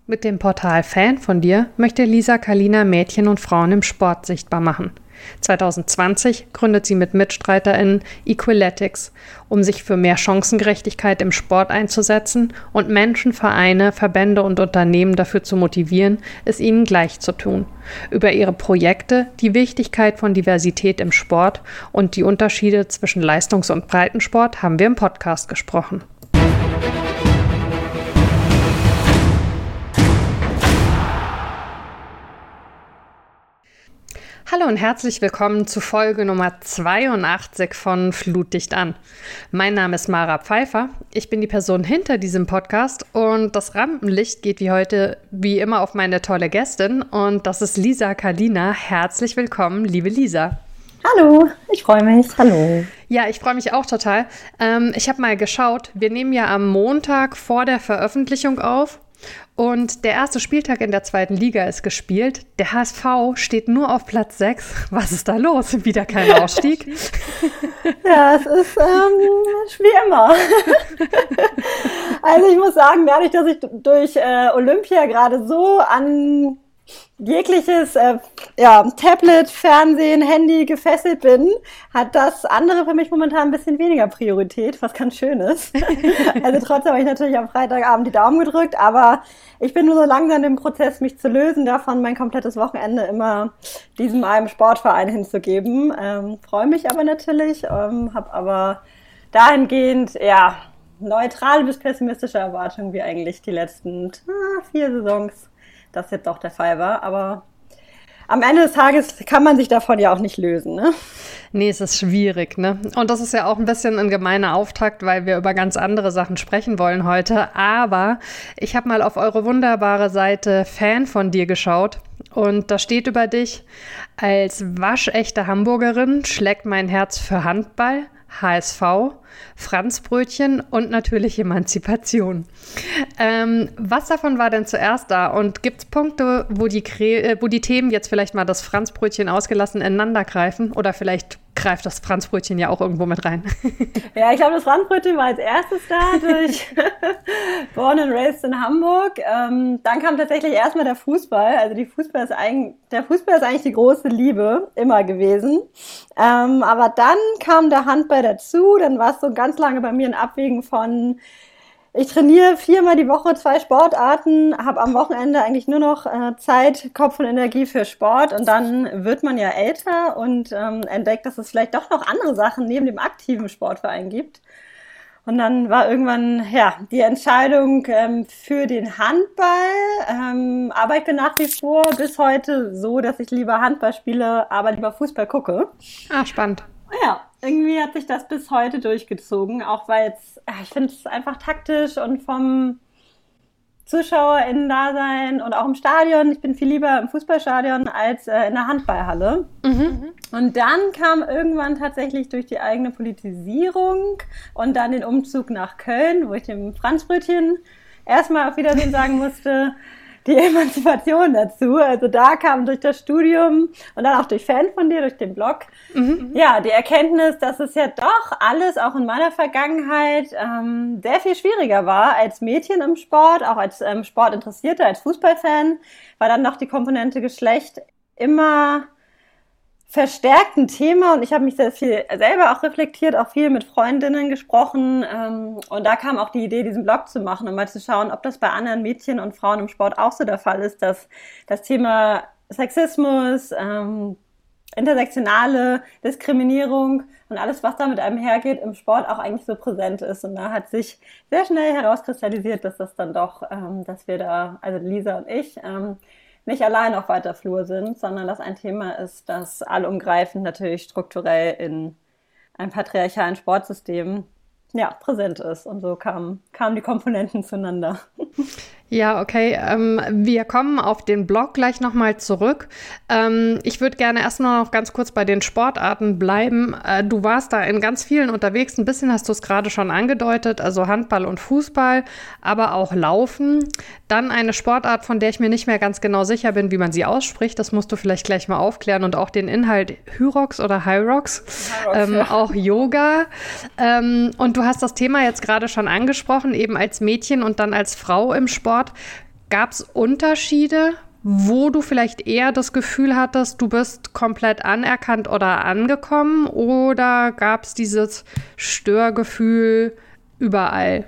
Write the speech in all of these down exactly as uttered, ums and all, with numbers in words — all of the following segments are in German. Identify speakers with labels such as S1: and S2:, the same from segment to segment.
S1: Mit dem Portal Fan von dir möchte Lisa Kallina Mädchen und Frauen im Sport sichtbar machen. zwanzig zwanzig gründet sie mit MitstreiterInnen Equaletics, um sich für mehr Chancengerechtigkeit im Sport einzusetzen und Menschen, Vereine, Verbände und Unternehmen dafür zu motivieren, es ihnen gleich zu tun. Über ihre Projekte, die Wichtigkeit von Diversität im Sport und die Unterschiede zwischen Leistungs- und Breitensport haben wir im Podcast gesprochen. Hallo und herzlich willkommen zu Folge Nummer zweiundachtzig von Flutdicht an. Mein Name ist Mara Pfeiffer, ich bin die Person hinter diesem Podcast und das Rampenlicht geht wie heute wie immer auf meine tolle Gästin und das ist Lisa Kallina. Herzlich willkommen, liebe Lisa.
S2: Hallo, ich freue mich. Hallo.
S1: Ja, ich freue mich auch total. Ähm, ich habe mal geschaut, wir nehmen ja am Montag vor der Veröffentlichung auf. Und der erste Spieltag in der zweiten Liga ist gespielt. Der H S V steht nur auf Platz sechs. Was ist da los? Wieder kein Ausstieg?
S2: Ja, es ist ähm, wie immer. Also ich muss sagen, dadurch, dass ich durch äh, Olympia gerade so an jegliches äh, ja, Tablet, Fernsehen, Handy gefesselt bin, hat das andere für mich momentan ein bisschen weniger Priorität, was ganz schön ist. Also trotzdem habe ich natürlich am Freitagabend die Daumen gedrückt, aber ich bin nur so langsam im Prozess, mich zu lösen, davon mein komplettes Wochenende immer diesem einem Sportverein hinzugeben. Ähm, freue mich aber natürlich, ähm, habe aber dahingehend, ja, neutrale bis pessimistische Erwartungen, wie eigentlich die letzten ah, vier Saisons das jetzt auch der Fall war, aber am Ende des Tages kann man sich davon ja auch nicht lösen, ne?
S1: Nee, es ist schwierig, ne? Und das ist ja auch ein bisschen ein gemeiner Auftakt, weil wir über ganz andere Sachen sprechen wollen heute, aber ich habe mal auf eure wunderbare Seite Fan von dir geschaut und da steht über dich: als waschechte Hamburgerin schlägt mein Herz für Handball, H S V, Franzbrötchen und natürlich Emanzipation. Ähm, was davon war denn zuerst da? Und gibt es Punkte, wo die, Kre- wo die Themen jetzt vielleicht mal das Franzbrötchen ausgelassen ineinander greifen? Oder vielleicht greift das Franzbrötchen ja auch irgendwo mit rein?
S2: Ja, ich glaube, das Franzbrötchen war als erstes da, durch Born and Raised in Hamburg. Ähm, dann kam tatsächlich erstmal der Fußball. Also die Fußball ist eigentlich, der Fußball ist eigentlich die große Liebe immer gewesen. Ähm, aber dann kam der Handball dazu. Dann war es so ganz lange bei mir ein Abwägen von: Ich trainiere viermal die Woche zwei Sportarten, habe am Wochenende eigentlich nur noch äh, Zeit, Kopf und Energie für Sport und dann wird man ja älter und ähm, entdeckt, dass es vielleicht doch noch andere Sachen neben dem aktiven Sportverein gibt. Und dann war irgendwann ja die Entscheidung ähm, für den Handball. Ähm, aber ich bin nach wie vor bis heute so, dass ich lieber Handball spiele, aber lieber Fußball gucke.
S1: Ah, spannend.
S2: Ja, irgendwie hat sich das bis heute durchgezogen, auch weil es, ich finde es einfach taktisch und vom ZuschauerInnen-Dasein und auch im Stadion, ich bin viel lieber im Fußballstadion als äh, in der Handballhalle. Mhm. Und dann kam irgendwann tatsächlich durch die eigene Politisierung und dann den Umzug nach Köln, wo ich dem Franzbrötchen erstmal auf Wiedersehen sagen musste, die Emanzipation dazu. Also da kam durch das Studium und dann auch durch Fan von dir, durch den Blog, mhm. ja, die Erkenntnis, dass es ja doch alles, auch in meiner Vergangenheit, ähm, sehr viel schwieriger war als Mädchen im Sport, auch als ähm, Sportinteressierte, als Fußballfan, war dann noch die Komponente Geschlecht immer verstärkt ein Thema und ich habe mich sehr viel selber auch reflektiert, auch viel mit Freundinnen gesprochen ähm, und da kam auch die Idee, diesen Blog zu machen und mal zu schauen, ob das bei anderen Mädchen und Frauen im Sport auch so der Fall ist, dass das Thema Sexismus, ähm, intersektionale Diskriminierung und alles, was da mit einem hergeht, im Sport auch eigentlich so präsent ist. Und da hat sich sehr schnell herauskristallisiert, dass das dann doch, ähm, dass wir da, also Lisa und ich, ähm, nicht allein auf weiter Flur sind, sondern dass ein Thema ist, das allumgreifend natürlich strukturell in einem patriarchalen Sportsystem ja, präsent ist. Und so kamen, kamen die Komponenten zueinander.
S1: Ja, okay. Ähm, wir kommen auf den Blog gleich nochmal zurück. Ähm, ich würde gerne erstmal noch ganz kurz bei den Sportarten bleiben. Äh, du warst da in ganz vielen unterwegs. Ein bisschen hast du es gerade schon angedeutet, also Handball und Fußball, aber auch Laufen. Dann eine Sportart, von der ich mir nicht mehr ganz genau sicher bin, wie man sie ausspricht. Das musst du vielleicht gleich mal aufklären. Und auch den Inhalt Hyrox oder Hyrox, Hyrox ähm, ja. Auch Yoga. Ähm, und du hast das Thema jetzt gerade schon angesprochen, eben als Mädchen und dann als Frau im Sport. Gab es Unterschiede, wo du vielleicht eher das Gefühl hattest, du bist komplett anerkannt oder angekommen, oder gab es dieses Störgefühl überall?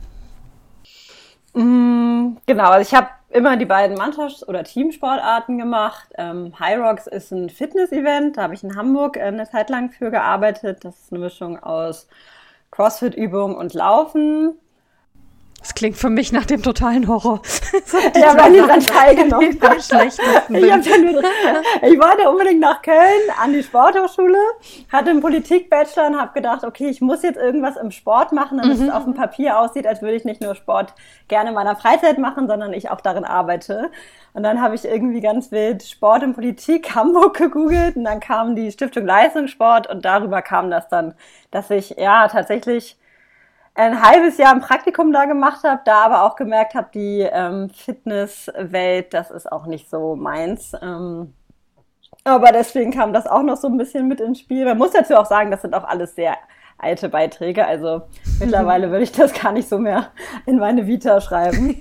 S2: Mm, genau, also ich habe immer die beiden Mannschafts- oder Teamsportarten gemacht. Ähm, High Rocks ist ein Fitness-Event, da habe ich in Hamburg äh, eine Zeit lang für gearbeitet. Das ist eine Mischung aus CrossFit-Übungen und Laufen.
S1: Das klingt für mich nach dem totalen Horror.
S2: So, ja, weil ich dann teilgenommen
S1: ich bin schlecht.
S2: Ich, hab ja nur, ich wollte unbedingt nach Köln an die Sporthochschule, hatte einen Politik-Bachelor und habe gedacht, okay, ich muss jetzt irgendwas im Sport machen, damit mhm. es auf dem Papier aussieht, als würde ich nicht nur Sport gerne in meiner Freizeit machen, sondern ich auch darin arbeite. Und dann habe ich irgendwie ganz wild Sport und Politik Hamburg gegoogelt und dann kam die Stiftung Leistungssport und darüber kam das dann, dass ich ja tatsächlich ein halbes Jahr ein Praktikum da gemacht habe, da aber auch gemerkt habe, die ähm, Fitnesswelt, das ist auch nicht so meins. Ähm, aber deswegen kam das auch noch so ein bisschen mit ins Spiel. Man muss dazu auch sagen, das sind auch alles sehr alte Beiträge, also mittlerweile würde ich das gar nicht so mehr in meine Vita schreiben.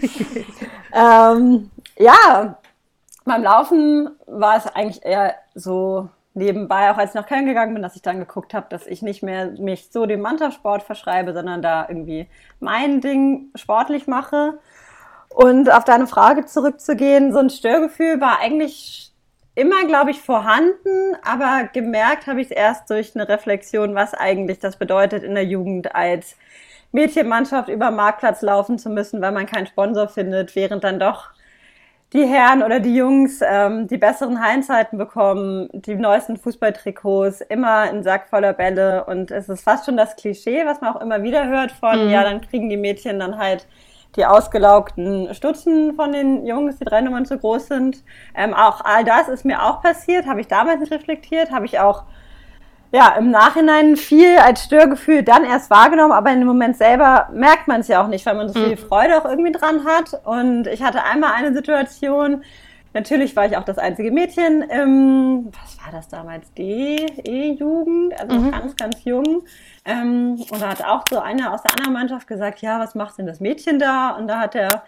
S2: ähm, ja, beim Laufen war es eigentlich eher so nebenbei, auch als ich nach Köln gegangen bin, dass ich dann geguckt habe, dass ich nicht mehr mich so dem Mannschaftssport verschreibe, sondern da irgendwie mein Ding sportlich mache. Und auf deine Frage zurückzugehen, so ein Störgefühl war eigentlich immer, glaube ich, vorhanden, aber gemerkt habe ich es erst durch eine Reflexion, was eigentlich das bedeutet, in der Jugend als Mädchenmannschaft über den Marktplatz laufen zu müssen, weil man keinen Sponsor findet, während dann doch die Herren oder die Jungs ähm, die besseren Hallenzeiten bekommen, die neuesten Fußballtrikots, immer ein Sack voller Bälle. Und es ist fast schon das Klischee, was man auch immer wieder hört von, mhm. ja, dann kriegen die Mädchen dann halt die ausgelaugten Stutzen von den Jungs, die drei Nummern zu groß sind. Ähm, auch all das ist mir auch passiert, habe ich damals nicht reflektiert, habe ich auch ja, im Nachhinein viel als Störgefühl dann erst wahrgenommen, aber in dem Moment selber merkt man es ja auch nicht, weil man so viel Freude auch irgendwie dran hat. Und ich hatte einmal eine Situation, natürlich war ich auch das einzige Mädchen im, was war das damals, D E-Jugend, also mhm. ganz, ganz jung. Ähm, und da hat auch so einer aus der anderen Mannschaft gesagt, ja, was macht denn das Mädchen da? Und da hat der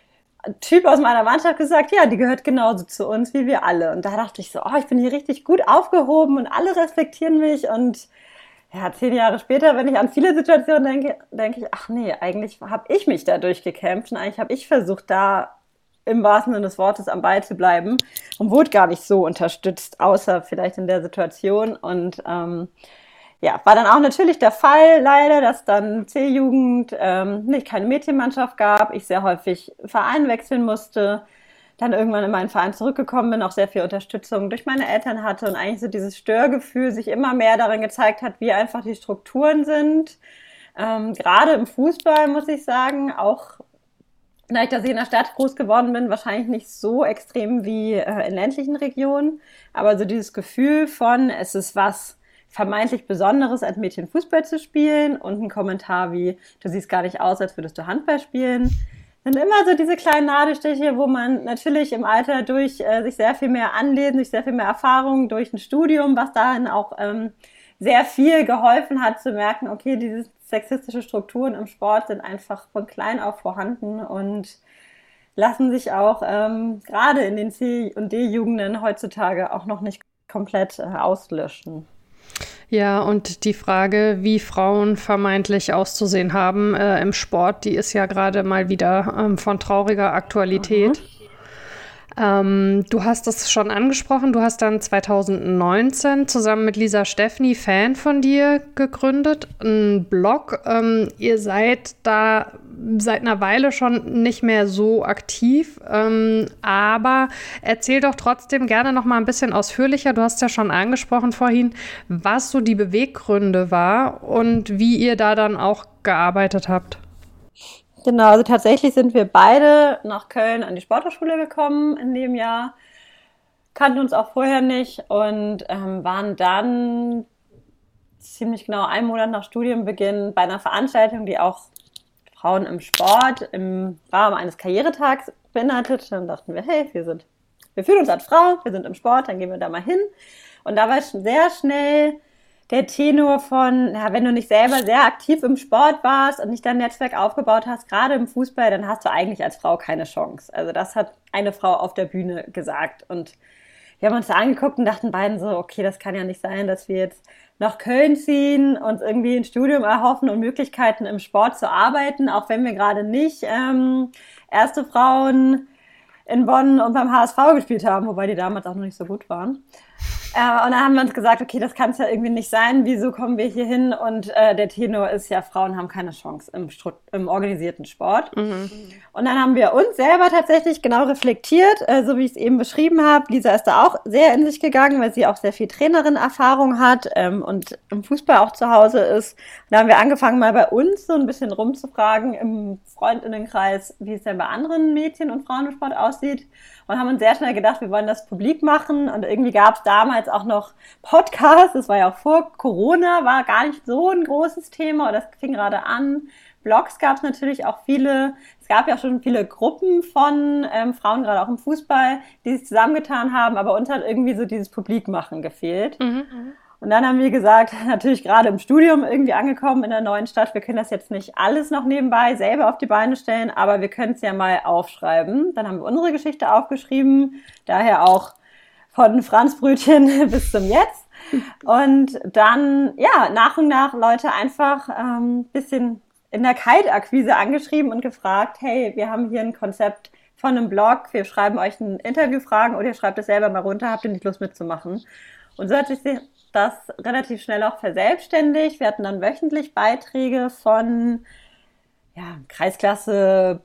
S2: Typ aus meiner Mannschaft gesagt, ja, die gehört genauso zu uns wie wir alle. Und da dachte ich so, oh, ich bin hier richtig gut aufgehoben und alle respektieren mich. Und ja, zehn Jahre später, wenn ich an viele Situationen denke, denke ich, ach nee, eigentlich habe ich mich da durchgekämpft und eigentlich habe ich versucht, da im wahrsten Sinne des Wortes am Ball zu bleiben und wurde gar nicht so unterstützt, außer vielleicht in der Situation. Und ähm, ja, war dann auch natürlich der Fall leider, dass dann C-Jugend ähm, nicht keine Mädchenmannschaft gab, ich sehr häufig Verein wechseln musste, dann irgendwann in meinen Verein zurückgekommen bin, auch sehr viel Unterstützung durch meine Eltern hatte und eigentlich so dieses Störgefühl sich immer mehr darin gezeigt hat, wie einfach die Strukturen sind. Ähm, gerade im Fußball muss ich sagen, auch da ich dass ich in der Stadt groß geworden bin, wahrscheinlich nicht so extrem wie äh, in ländlichen Regionen, aber so dieses Gefühl von, es ist was vermeintlich Besonderes, als Mädchen Fußball zu spielen und ein Kommentar wie, du siehst gar nicht aus, als würdest du Handball spielen, sind immer so diese kleinen Nadelstiche, wo man natürlich im Alter durch äh, sich sehr viel mehr anlesen, durch sehr viel mehr Erfahrung, durch ein Studium, was dahin auch ähm, sehr viel geholfen hat, zu merken, okay, diese sexistische Strukturen im Sport sind einfach von klein auf vorhanden und lassen sich auch ähm, gerade in den C- und D-Jugenden heutzutage auch noch nicht komplett äh, auslöschen.
S1: Ja, und die Frage, wie Frauen vermeintlich auszusehen haben äh, im Sport, die ist ja gerade mal wieder ähm, von trauriger Aktualität. Mhm. Ähm, du hast es schon angesprochen, du hast dann zwanzig neunzehn zusammen mit Lisa Steffni, Fan von dir, gegründet, einen Blog. Ähm, ihr seid da seit einer Weile schon nicht mehr so aktiv, ähm, aber erzähl doch trotzdem gerne noch mal ein bisschen ausführlicher, du hast ja schon angesprochen vorhin, was so die Beweggründe war und wie ihr da dann auch gearbeitet habt.
S2: Genau, also tatsächlich sind wir beide nach Köln an die Sporthochschule gekommen in dem Jahr, kannten uns auch vorher nicht und ähm, waren dann ziemlich genau einen Monat nach Studienbeginn bei einer Veranstaltung, die auch Frauen im Sport im Rahmen eines Karrieretags beinhaltet. Dann dachten wir, hey, wir sind, wir fühlen uns als Frau, wir sind im Sport, dann gehen wir da mal hin. Und da war schon sehr schnell der Tenor von, ja, wenn du nicht selber sehr aktiv im Sport warst und nicht dein Netzwerk aufgebaut hast, gerade im Fußball, dann hast du eigentlich als Frau keine Chance. Also das hat eine Frau auf der Bühne gesagt. Und wir haben uns da angeguckt und dachten beiden so, okay, das kann ja nicht sein, dass wir jetzt nach Köln ziehen, uns irgendwie ein Studium erhoffen und Möglichkeiten im Sport zu arbeiten, auch wenn wir gerade nicht ähm, erste Frauen in Bonn und beim H S V gespielt haben, wobei die damals auch noch nicht so gut waren. Äh, und dann haben wir uns gesagt, okay, das kann es ja irgendwie nicht sein. Wieso kommen wir hier hin? Und äh, der Tenor ist ja, Frauen haben keine Chance im, im organisierten Sport. Mhm. Und dann haben wir uns selber tatsächlich genau reflektiert, äh, so wie ich es eben beschrieben habe. Lisa ist da auch sehr in sich gegangen, weil sie auch sehr viel Trainerin-Erfahrung hat ähm, und im Fußball auch zu Hause ist. Und da haben wir angefangen, mal bei uns so ein bisschen rumzufragen im Freundinnenkreis, wie es denn bei anderen Mädchen und Frauen im Sport aussieht. Und haben uns sehr schnell gedacht, wir wollen das publik machen. Und irgendwie gab es damals auch noch Podcasts. Das war ja auch vor Corona, war gar nicht so ein großes Thema. Und das fing gerade an. Blogs gab es natürlich auch viele. Es gab ja auch schon viele Gruppen von ähm, Frauen, gerade auch im Fußball, die sich zusammengetan haben. Aber uns hat irgendwie so dieses Publikmachen gefehlt. Mhm. Und dann haben wir gesagt, natürlich gerade im Studium irgendwie angekommen in der neuen Stadt, wir können das jetzt nicht alles noch nebenbei selber auf die Beine stellen, aber wir können es ja mal aufschreiben. Dann haben wir unsere Geschichte aufgeschrieben, daher auch von Franzbrötchen bis zum Jetzt. Und dann, ja, nach und nach Leute einfach ein ähm, bisschen in der Kaltakquise angeschrieben und gefragt, hey, wir haben hier ein Konzept von einem Blog, wir schreiben euch ein Interviewfragen oder ihr schreibt es selber mal runter, habt ihr nicht Lust mitzumachen? Und so hat sich das relativ schnell auch verselbstständigt. Wir hatten dann wöchentlich Beiträge von ja, Kreisklasse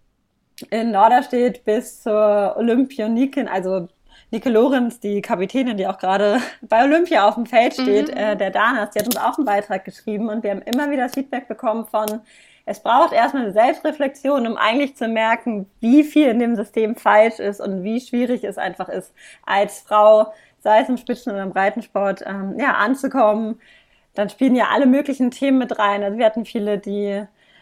S2: in Norderstedt bis zur Olympioniken, also Nike Lorenz, die Kapitänin, die auch gerade bei Olympia auf dem Feld steht, mhm. äh, der Danas, die hat uns auch einen Beitrag geschrieben und wir haben immer wieder das Feedback bekommen von, es braucht erstmal eine Selbstreflexion, um eigentlich zu merken, wie viel in dem System falsch ist und wie schwierig es einfach ist, als Frau, sei es im Spitzen- oder im Breitensport, ähm, ja, anzukommen. Dann spielen ja alle möglichen Themen mit rein. Also wir hatten viele, die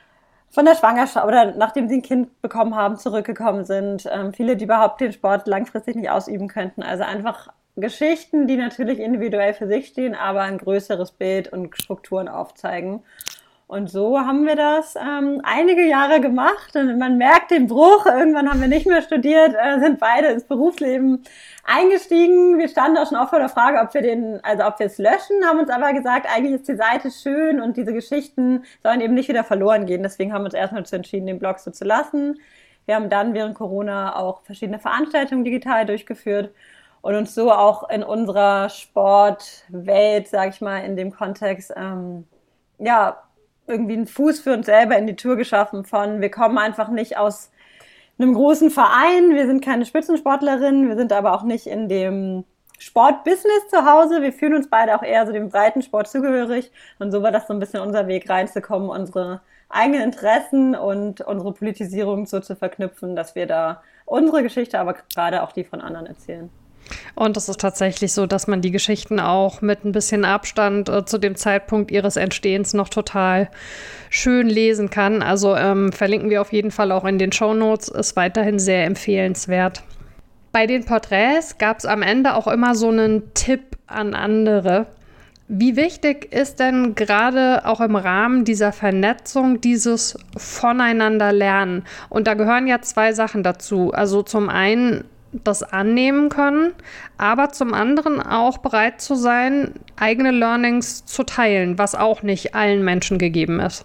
S2: von der Schwangerschaft oder nachdem sie ein Kind bekommen haben, zurückgekommen sind. Ähm, viele, die überhaupt den Sport langfristig nicht ausüben könnten. Also einfach Geschichten, die natürlich individuell für sich stehen, aber ein größeres Bild und Strukturen aufzeigen. Und so haben wir das ähm, einige Jahre gemacht und man merkt den Bruch. Irgendwann haben wir nicht mehr studiert, äh, sind beide ins Berufsleben eingestiegen. Wir standen auch schon auch vor der Frage, ob wir den, also ob wir es löschen, haben uns aber gesagt, eigentlich ist die Seite schön und diese Geschichten sollen eben nicht wieder verloren gehen. Deswegen haben wir uns erstmal dazu entschieden, den Blog so zu lassen. Wir haben dann während Corona auch verschiedene Veranstaltungen digital durchgeführt und uns so auch in unserer Sportwelt, sag ich mal, in dem Kontext, ähm, ja, irgendwie einen Fuß für uns selber in die Tür geschaffen von, wir kommen einfach nicht aus einem großen Verein, wir sind keine Spitzensportlerinnen, wir sind aber auch nicht in dem Sportbusiness zu Hause, wir fühlen uns beide auch eher so dem Breitensport zugehörig und so war das so ein bisschen unser Weg reinzukommen, unsere eigenen Interessen und unsere Politisierung so zu verknüpfen, dass wir da unsere Geschichte, aber gerade auch die von anderen erzählen.
S1: Und es ist tatsächlich so, dass man die Geschichten auch mit ein bisschen Abstand äh, zu dem Zeitpunkt ihres Entstehens noch total schön lesen kann. Also ähm, verlinken wir auf jeden Fall auch in den Shownotes, ist weiterhin sehr empfehlenswert. Bei den Porträts gab es am Ende auch immer so einen Tipp an andere. Wie wichtig ist denn gerade auch im Rahmen dieser Vernetzung dieses Voneinander lernen? Und da gehören ja zwei Sachen dazu. Also zum einen das annehmen können, aber zum anderen auch bereit zu sein, eigene Learnings zu teilen, was auch nicht allen Menschen gegeben ist.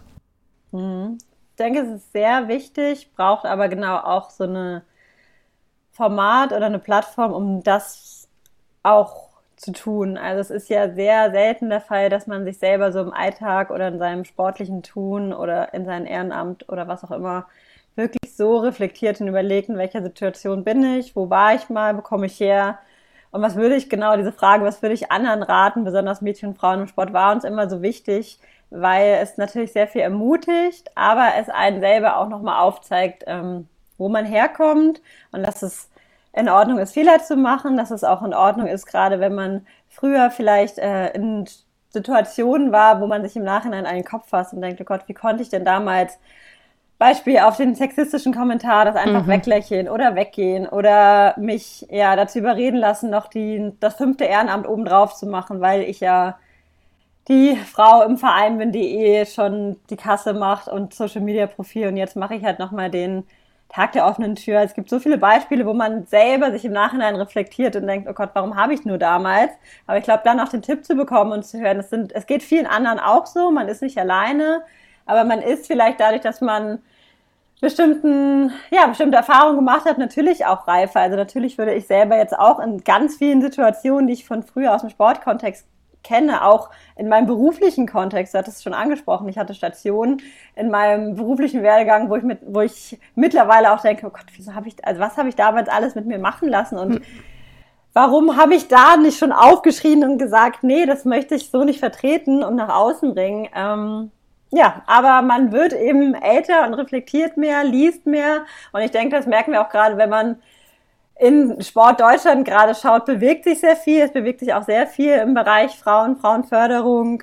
S2: Ich denke, es ist sehr wichtig, braucht aber genau auch so eine Format oder eine Plattform, um das auch zu tun. Also es ist ja sehr selten der Fall, dass man sich selber so im Alltag oder in seinem sportlichen Tun oder in seinem Ehrenamt oder was auch immer wirklich so reflektiert und überlegt, in welcher Situation bin ich, wo war ich mal, wo komme ich her und was würde ich genau, diese Frage, was würde ich anderen raten, besonders Mädchen und Frauen im Sport, war uns immer so wichtig, weil es natürlich sehr viel ermutigt, aber es einen selber auch nochmal aufzeigt, ähm, wo man herkommt und dass es in Ordnung ist, Fehler zu machen, dass es auch in Ordnung ist, gerade wenn man früher vielleicht äh, in Situationen war, wo man sich im Nachhinein an den Kopf fasst und denkt, oh Gott, wie konnte ich denn damals Beispiel auf den sexistischen Kommentar, das einfach mhm. weglächeln oder weggehen oder mich ja dazu überreden lassen, noch die, das fünfte Ehrenamt obendrauf zu machen, weil ich ja die Frau im Verein bin, die eh schon die Kasse macht und Social-Media-Profil und jetzt mache ich halt nochmal den Tag der offenen Tür. Es gibt so viele Beispiele, wo man selber sich im Nachhinein reflektiert und denkt, oh Gott, warum habe ich nur damals? Aber ich glaube, dann auch den Tipp zu bekommen und zu hören, es sind, es geht vielen anderen auch so, man ist nicht alleine, aber man ist vielleicht dadurch, dass man bestimmten, ja, bestimmte Erfahrungen gemacht hat, natürlich auch reifer. Also natürlich würde ich selber jetzt auch in ganz vielen Situationen, die ich von früher aus dem Sportkontext kenne, auch in meinem beruflichen Kontext, du hattest es schon angesprochen, ich hatte Stationen in meinem beruflichen Werdegang, wo ich mit, wo ich mittlerweile auch denke, oh Gott, wieso habe ich, also was habe ich damals alles mit mir machen lassen und warum habe ich da nicht schon aufgeschrien und gesagt, nee, das möchte ich so nicht vertreten und nach außen bringen. Ähm, ja, aber man wird eben älter und reflektiert mehr, liest mehr und ich denke, das merken wir auch gerade, wenn man in Sport Deutschland gerade schaut, bewegt sich sehr viel. Es bewegt sich auch sehr viel im Bereich Frauen, Frauenförderung.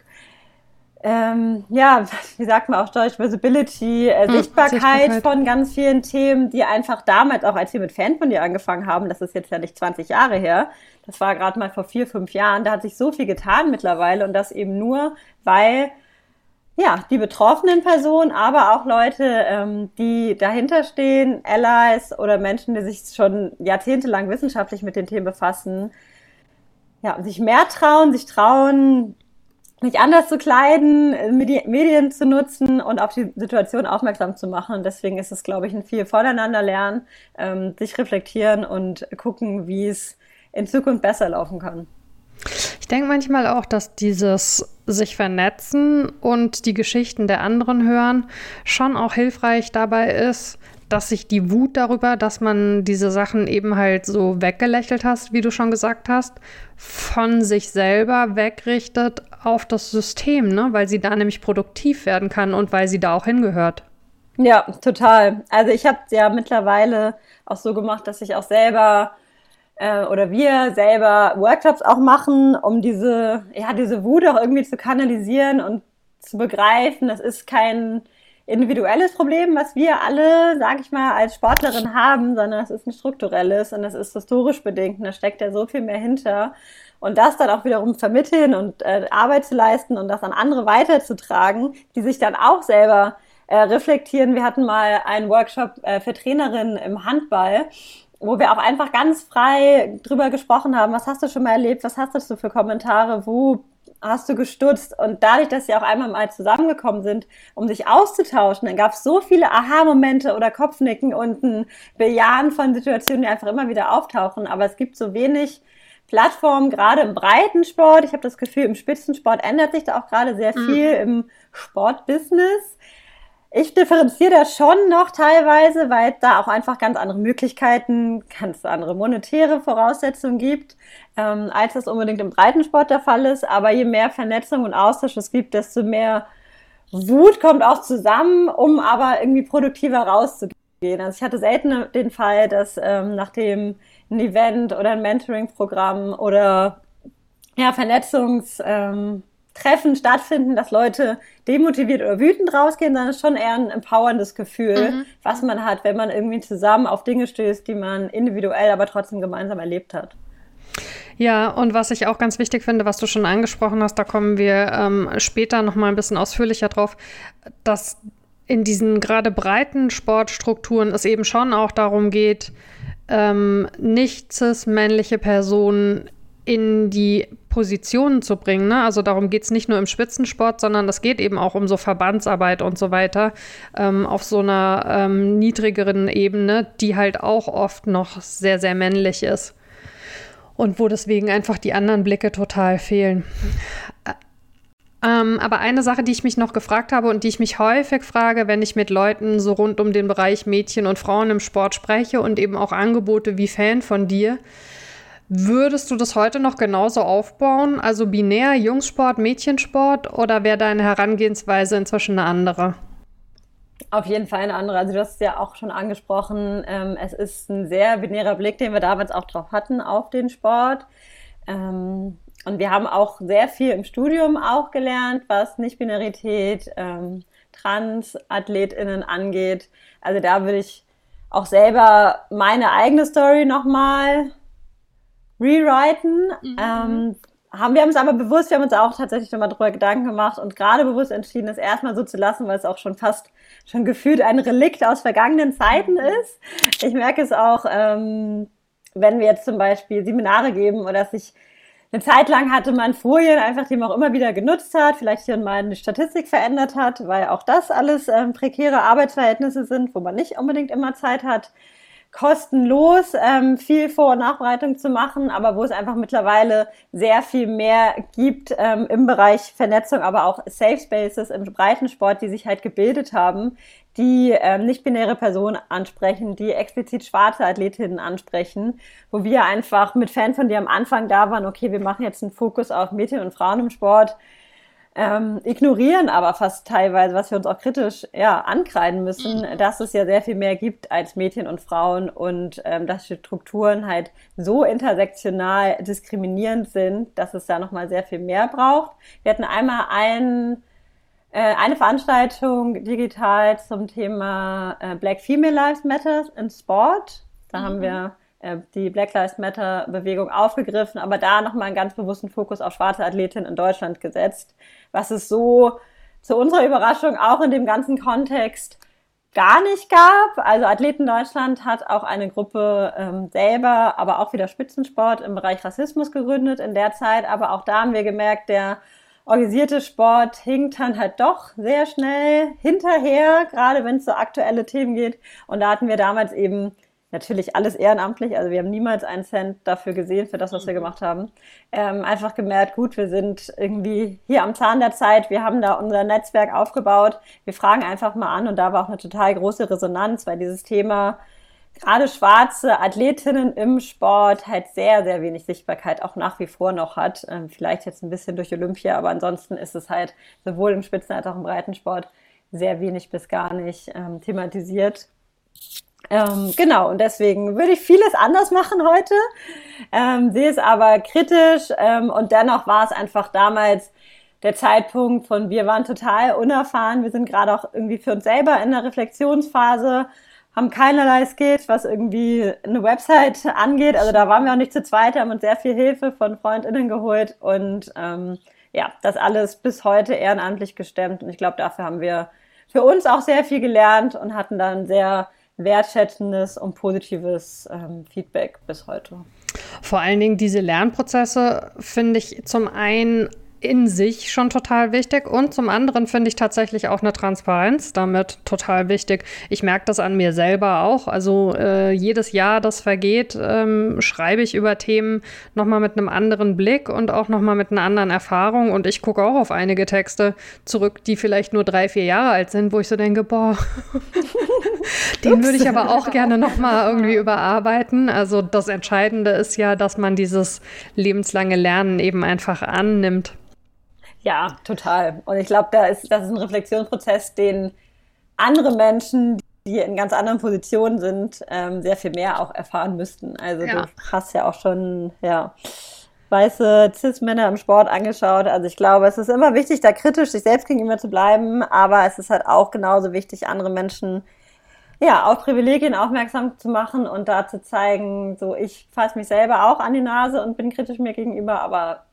S2: Ähm, ja, wie sagt man auf Deutsch, Visibility, äh, hm, Sichtbarkeit, Sichtbarkeit von ganz vielen Themen, die einfach damals, auch als wir mit Fan von dir angefangen haben, das ist jetzt ja nicht zwanzig Jahre her, das war gerade mal vor vier, fünf Jahren, da hat sich so viel getan mittlerweile und das eben nur, weil ja, die betroffenen Personen, aber auch Leute, ähm, die dahinter stehen, Allies oder Menschen, die sich schon jahrzehntelang wissenschaftlich mit den Themen befassen, ja, sich mehr trauen, sich trauen, sich anders zu kleiden, Medi- Medien zu nutzen und auf die Situation aufmerksam zu machen. Und deswegen ist es, glaube ich, ein viel voneinander lernen, ähm, sich reflektieren und gucken, wie es in Zukunft besser laufen kann.
S1: Ich denke manchmal auch, dass dieses sich vernetzen und die Geschichten der anderen hören schon auch hilfreich dabei ist, dass sich die Wut darüber, dass man diese Sachen eben halt so weggelächelt hast, wie du schon gesagt hast, von sich selber wegrichtet auf das System, ne? Weil sie da nämlich produktiv werden kann und weil sie da auch hingehört.
S2: Ja, total. Also ich habe es ja mittlerweile auch so gemacht, dass ich auch selber oder wir selber Workshops auch machen, um diese, ja, diese Wut auch irgendwie zu kanalisieren und zu begreifen, das ist kein individuelles Problem, was wir alle, sag ich mal, als Sportlerin haben, sondern es ist ein strukturelles und das ist historisch bedingt und da steckt ja so viel mehr hinter. Und das dann auch wiederum vermitteln und äh, Arbeit zu leisten und das an andere weiterzutragen, die sich dann auch selber äh, reflektieren. Wir hatten mal einen Workshop äh, für Trainerinnen im Handball, wo wir auch einfach ganz frei drüber gesprochen haben, was hast du schon mal erlebt, was hast du für Kommentare, wo hast du gestutzt und dadurch, dass sie auch einmal mal zusammengekommen sind, um sich auszutauschen, dann gab es so viele Aha-Momente oder Kopfnicken und ein Bejahen von Situationen, die einfach immer wieder auftauchen, aber es gibt so wenig Plattformen, gerade im Breitensport, ich habe das Gefühl, im Spitzensport ändert sich da auch gerade sehr viel, mhm. im Sportbusiness. Ich differenziere das schon noch teilweise, weil es da auch einfach ganz andere Möglichkeiten, ganz andere monetäre Voraussetzungen gibt, ähm, als das unbedingt im Breitensport der Fall ist. Aber je mehr Vernetzung und Austausch es gibt, desto mehr Wut kommt auch zusammen, um aber irgendwie produktiver rauszugehen. Also ich hatte selten den Fall, dass ähm, nachdem ein Event oder ein Mentoring-Programm oder ja, Vernetzungs... Ähm, Treffen stattfinden, dass Leute demotiviert oder wütend rausgehen, sondern es ist schon eher ein empowerndes Gefühl, mhm. was man hat, wenn man irgendwie zusammen auf Dinge stößt, die man individuell, aber trotzdem gemeinsam erlebt hat.
S1: Ja, und was ich auch ganz wichtig finde, was du schon angesprochen hast, da kommen wir ähm, später noch mal ein bisschen ausführlicher drauf, dass in diesen gerade breiten Sportstrukturen es eben schon auch darum geht, ähm, nicht cis-männliche Personen in die Positionen zu bringen. Ne? Also darum geht es nicht nur im Spitzensport, sondern es geht eben auch um so Verbandsarbeit und so weiter ähm, auf so einer ähm, niedrigeren Ebene, die halt auch oft noch sehr, sehr männlich ist. Und wo deswegen einfach die anderen Blicke total fehlen. Ähm, aber eine Sache, die ich mich noch gefragt habe und die ich mich häufig frage, wenn ich mit Leuten so rund um den Bereich Mädchen und Frauen im Sport spreche und eben auch Angebote wie Fan von dir, würdest du das heute noch genauso aufbauen? Also binär, Jungssport, Mädchensport oder wäre deine Herangehensweise inzwischen eine andere?
S2: Auf jeden Fall eine andere. Also du hast es ja auch schon angesprochen, ähm, es ist ein sehr binärer Blick, den wir damals auch drauf hatten, auf den Sport. Ähm, und wir haben auch sehr viel im Studium auch gelernt, was Nicht-Binarität, ähm, Trans-AthletInnen angeht. Also da würde ich auch selber meine eigene Story nochmal rewriten, mhm. ähm, haben wir uns aber bewusst, wir haben uns auch tatsächlich nochmal drüber Gedanken gemacht und gerade bewusst entschieden, es erstmal so zu lassen, weil es auch schon fast, schon gefühlt ein Relikt aus vergangenen Zeiten ist. Ich merke es auch, ähm, wenn wir jetzt zum Beispiel Seminare geben oder sich eine Zeit lang hatte man Folien einfach, die man auch immer wieder genutzt hat, vielleicht hier und mal eine Statistik verändert hat, weil auch das alles ähm, prekäre Arbeitsverhältnisse sind, wo man nicht unbedingt immer Zeit hat, kostenlos ähm, viel Vor- und Nachbereitung zu machen, aber wo es einfach mittlerweile sehr viel mehr gibt ähm, im Bereich Vernetzung, aber auch Safe Spaces im Breitensport, die sich halt gebildet haben, die ähm, nicht-binäre Personen ansprechen, die explizit schwarze Athletinnen ansprechen, wo wir einfach mit Fan von dir am Anfang da waren, okay, wir machen jetzt einen Fokus auf Mädchen und Frauen im Sport, ähm, ignorieren aber fast teilweise, was wir uns auch kritisch ja ankreiden müssen, dass es ja sehr viel mehr gibt als Mädchen und Frauen und ähm, dass die Strukturen halt so intersektional diskriminierend sind, dass es da nochmal sehr viel mehr braucht. Wir hatten einmal ein, äh, eine Veranstaltung digital zum Thema äh, Black Female Lives Matter in Sport. Da mhm. haben wir die Black Lives Matter Bewegung aufgegriffen, aber da nochmal einen ganz bewussten Fokus auf schwarze Athletinnen in Deutschland gesetzt, was es so zu unserer Überraschung auch in dem ganzen Kontext gar nicht gab. Also Athleten Deutschland hat auch eine Gruppe ähm, selber, aber auch wieder Spitzensport im Bereich Rassismus gegründet in der Zeit, aber auch da haben wir gemerkt, der organisierte Sport hinkt dann halt doch sehr schnell hinterher, gerade wenn es so aktuelle Themen geht und da hatten wir damals eben natürlich alles ehrenamtlich, also wir haben niemals einen Cent dafür gesehen, für das, was wir gemacht haben. Ähm, einfach gemerkt, gut, wir sind irgendwie hier am Zahn der Zeit, wir haben da unser Netzwerk aufgebaut, wir fragen einfach mal an und da war auch eine total große Resonanz, weil dieses Thema, gerade schwarze Athletinnen im Sport halt sehr, sehr wenig Sichtbarkeit auch nach wie vor noch hat. Ähm, vielleicht jetzt ein bisschen durch Olympia, aber ansonsten ist es halt sowohl im Spitzen- als auch im Breitensport sehr wenig bis gar nicht ähm, thematisiert. Ähm, genau, und deswegen würde ich vieles anders machen heute, ähm, sehe es aber kritisch ähm, und dennoch war es einfach damals der Zeitpunkt von, wir waren total unerfahren, wir sind gerade auch irgendwie für uns selber in der Reflexionsphase, haben keinerlei Skills, was irgendwie eine Website angeht, also da waren wir auch nicht zu zweit, haben uns sehr viel Hilfe von FreundInnen geholt und ähm, ja, das alles bis heute ehrenamtlich gestemmt und ich glaube, dafür haben wir für uns auch sehr viel gelernt und hatten dann sehr wertschätzendes und positives ähm, Feedback bis heute.
S1: Vor allen Dingen diese Lernprozesse finde ich zum einen in sich schon total wichtig und zum anderen finde ich tatsächlich auch eine Transparenz damit total wichtig. Ich merke das an mir selber auch. Also äh, jedes Jahr, das vergeht, ähm, schreibe ich über Themen nochmal mit einem anderen Blick und auch nochmal mit einer anderen Erfahrung und ich gucke auch auf einige Texte zurück, die vielleicht nur drei, vier Jahre alt sind, wo ich so denke, boah, den würde ich aber auch gerne nochmal irgendwie überarbeiten. Also das Entscheidende ist ja, dass man dieses lebenslange Lernen eben einfach annimmt.
S2: Ja, total. Und ich glaube, da ist, das ist ein Reflexionsprozess, den andere Menschen, die in ganz anderen Positionen sind, ähm, sehr viel mehr auch erfahren müssten. Also ja. Du hast ja auch schon, ja, weiße Cis-Männer im Sport angeschaut. Also ich glaube, es ist immer wichtig, da kritisch sich selbst gegenüber zu bleiben, aber es ist halt auch genauso wichtig, andere Menschen ja, auf Privilegien aufmerksam zu machen und da zu zeigen, so ich fasse mich selber auch an die Nase und bin kritisch mir gegenüber, aber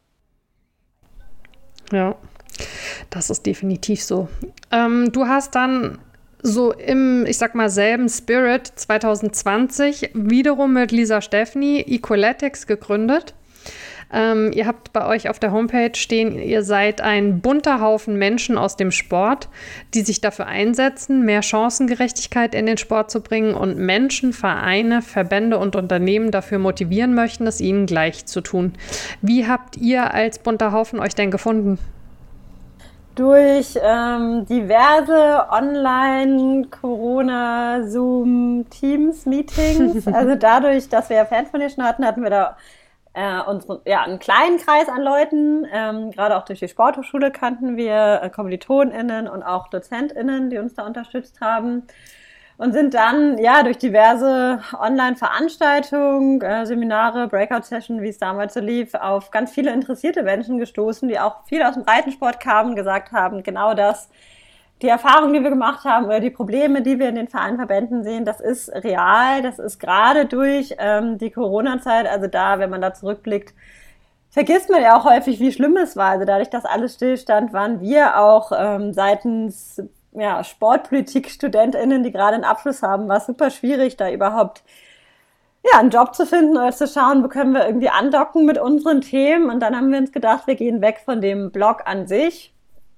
S1: ja, das ist definitiv so. Ähm, du hast dann so im, ich sag mal, selben Spirit zwanzig zwanzig wiederum mit Lisa Steffni Equaletics gegründet. Ähm, ihr habt bei euch auf der Homepage stehen, ihr seid ein bunter Haufen Menschen aus dem Sport, die sich dafür einsetzen, mehr Chancengerechtigkeit in den Sport zu bringen und Menschen, Vereine, Verbände und Unternehmen dafür motivieren möchten, es ihnen gleich zu tun. Wie habt ihr als bunter Haufen euch denn gefunden?
S2: Durch ähm, diverse Online-, Corona-, Zoom-, Teams-Meetings. Also dadurch, dass wir ja Fanfoundation hatten, hatten wir da Äh, unsere, ja, einen kleinen Kreis an Leuten, ähm, gerade auch durch die Sporthochschule kannten wir äh, KommilitonInnen und auch DozentInnen, die uns da unterstützt haben und sind dann ja durch diverse Online-Veranstaltungen, äh, Seminare, Breakout-Sessions, wie es damals so lief, auf ganz viele interessierte Menschen gestoßen, die auch viel aus dem Breitensport kamen, gesagt haben, genau das, die Erfahrungen, die wir gemacht haben oder die Probleme, die wir in den Vereinsverbänden sehen, das ist real, das ist gerade durch ähm, die Corona-Zeit, also da, wenn man da zurückblickt, vergisst man ja auch häufig, wie schlimm es war. Also dadurch, dass alles stillstand, waren wir auch ähm, seitens ja, Sportpolitik-StudentInnen, die gerade einen Abschluss haben, war es super schwierig, da überhaupt ja, einen Job zu finden oder zu schauen, wo können wir irgendwie andocken mit unseren Themen. Und dann haben wir uns gedacht, wir gehen weg von dem Blog an sich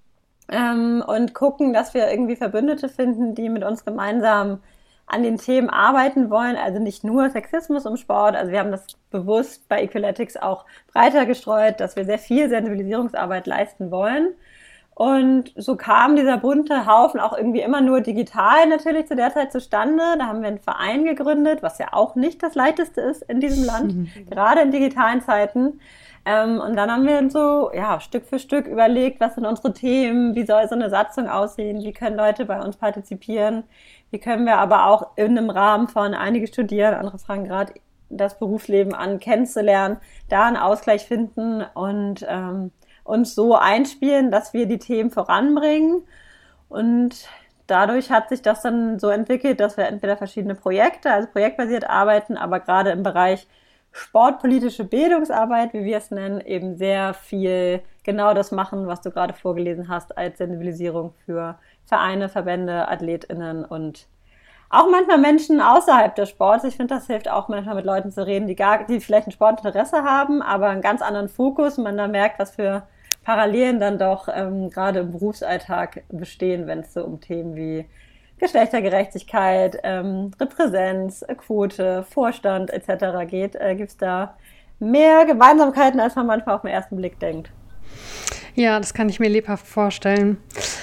S2: ähm, und gucken, dass wir irgendwie Verbündete finden, die mit uns gemeinsam an den Themen arbeiten wollen. Also nicht nur Sexismus im Sport. Also wir haben das bewusst bei Equaletics auch breiter gestreut, dass wir sehr viel Sensibilisierungsarbeit leisten wollen. Und so kam dieser bunte Haufen auch irgendwie immer nur digital natürlich zu der Zeit zustande. Da haben wir einen Verein gegründet, was ja auch nicht das Leichteste ist in diesem Land, mhm. gerade in digitalen Zeiten. Ähm, und dann haben wir so ja Stück für Stück überlegt, was sind unsere Themen, wie soll so eine Satzung aussehen, wie können Leute bei uns partizipieren, wie können wir aber auch in einem Rahmen von einige studieren, andere fangen gerade das Berufsleben an kennenzulernen, da einen Ausgleich finden und ähm, uns so einspielen, dass wir die Themen voranbringen. Und dadurch hat sich das dann so entwickelt, dass wir entweder verschiedene Projekte, also projektbasiert arbeiten, aber gerade im Bereich sportpolitische Bildungsarbeit, wie wir es nennen, eben sehr viel genau das machen, was du gerade vorgelesen hast, als Sensibilisierung für Vereine, Verbände, AthletInnen und auch manchmal Menschen außerhalb des Sports. Ich finde, das hilft auch manchmal mit Leuten zu reden, die gar, die vielleicht ein Sportinteresse haben, aber einen ganz anderen Fokus und man da merkt, was für Parallelen dann doch ähm, gerade im Berufsalltag bestehen, wenn es so um Themen wie Geschlechtergerechtigkeit, ähm, Repräsenz, Quote, Vorstand et cetera geht, äh, gibt es da mehr Gemeinsamkeiten, als man manchmal auf den ersten Blick denkt.
S1: Ja, das kann ich mir lebhaft vorstellen.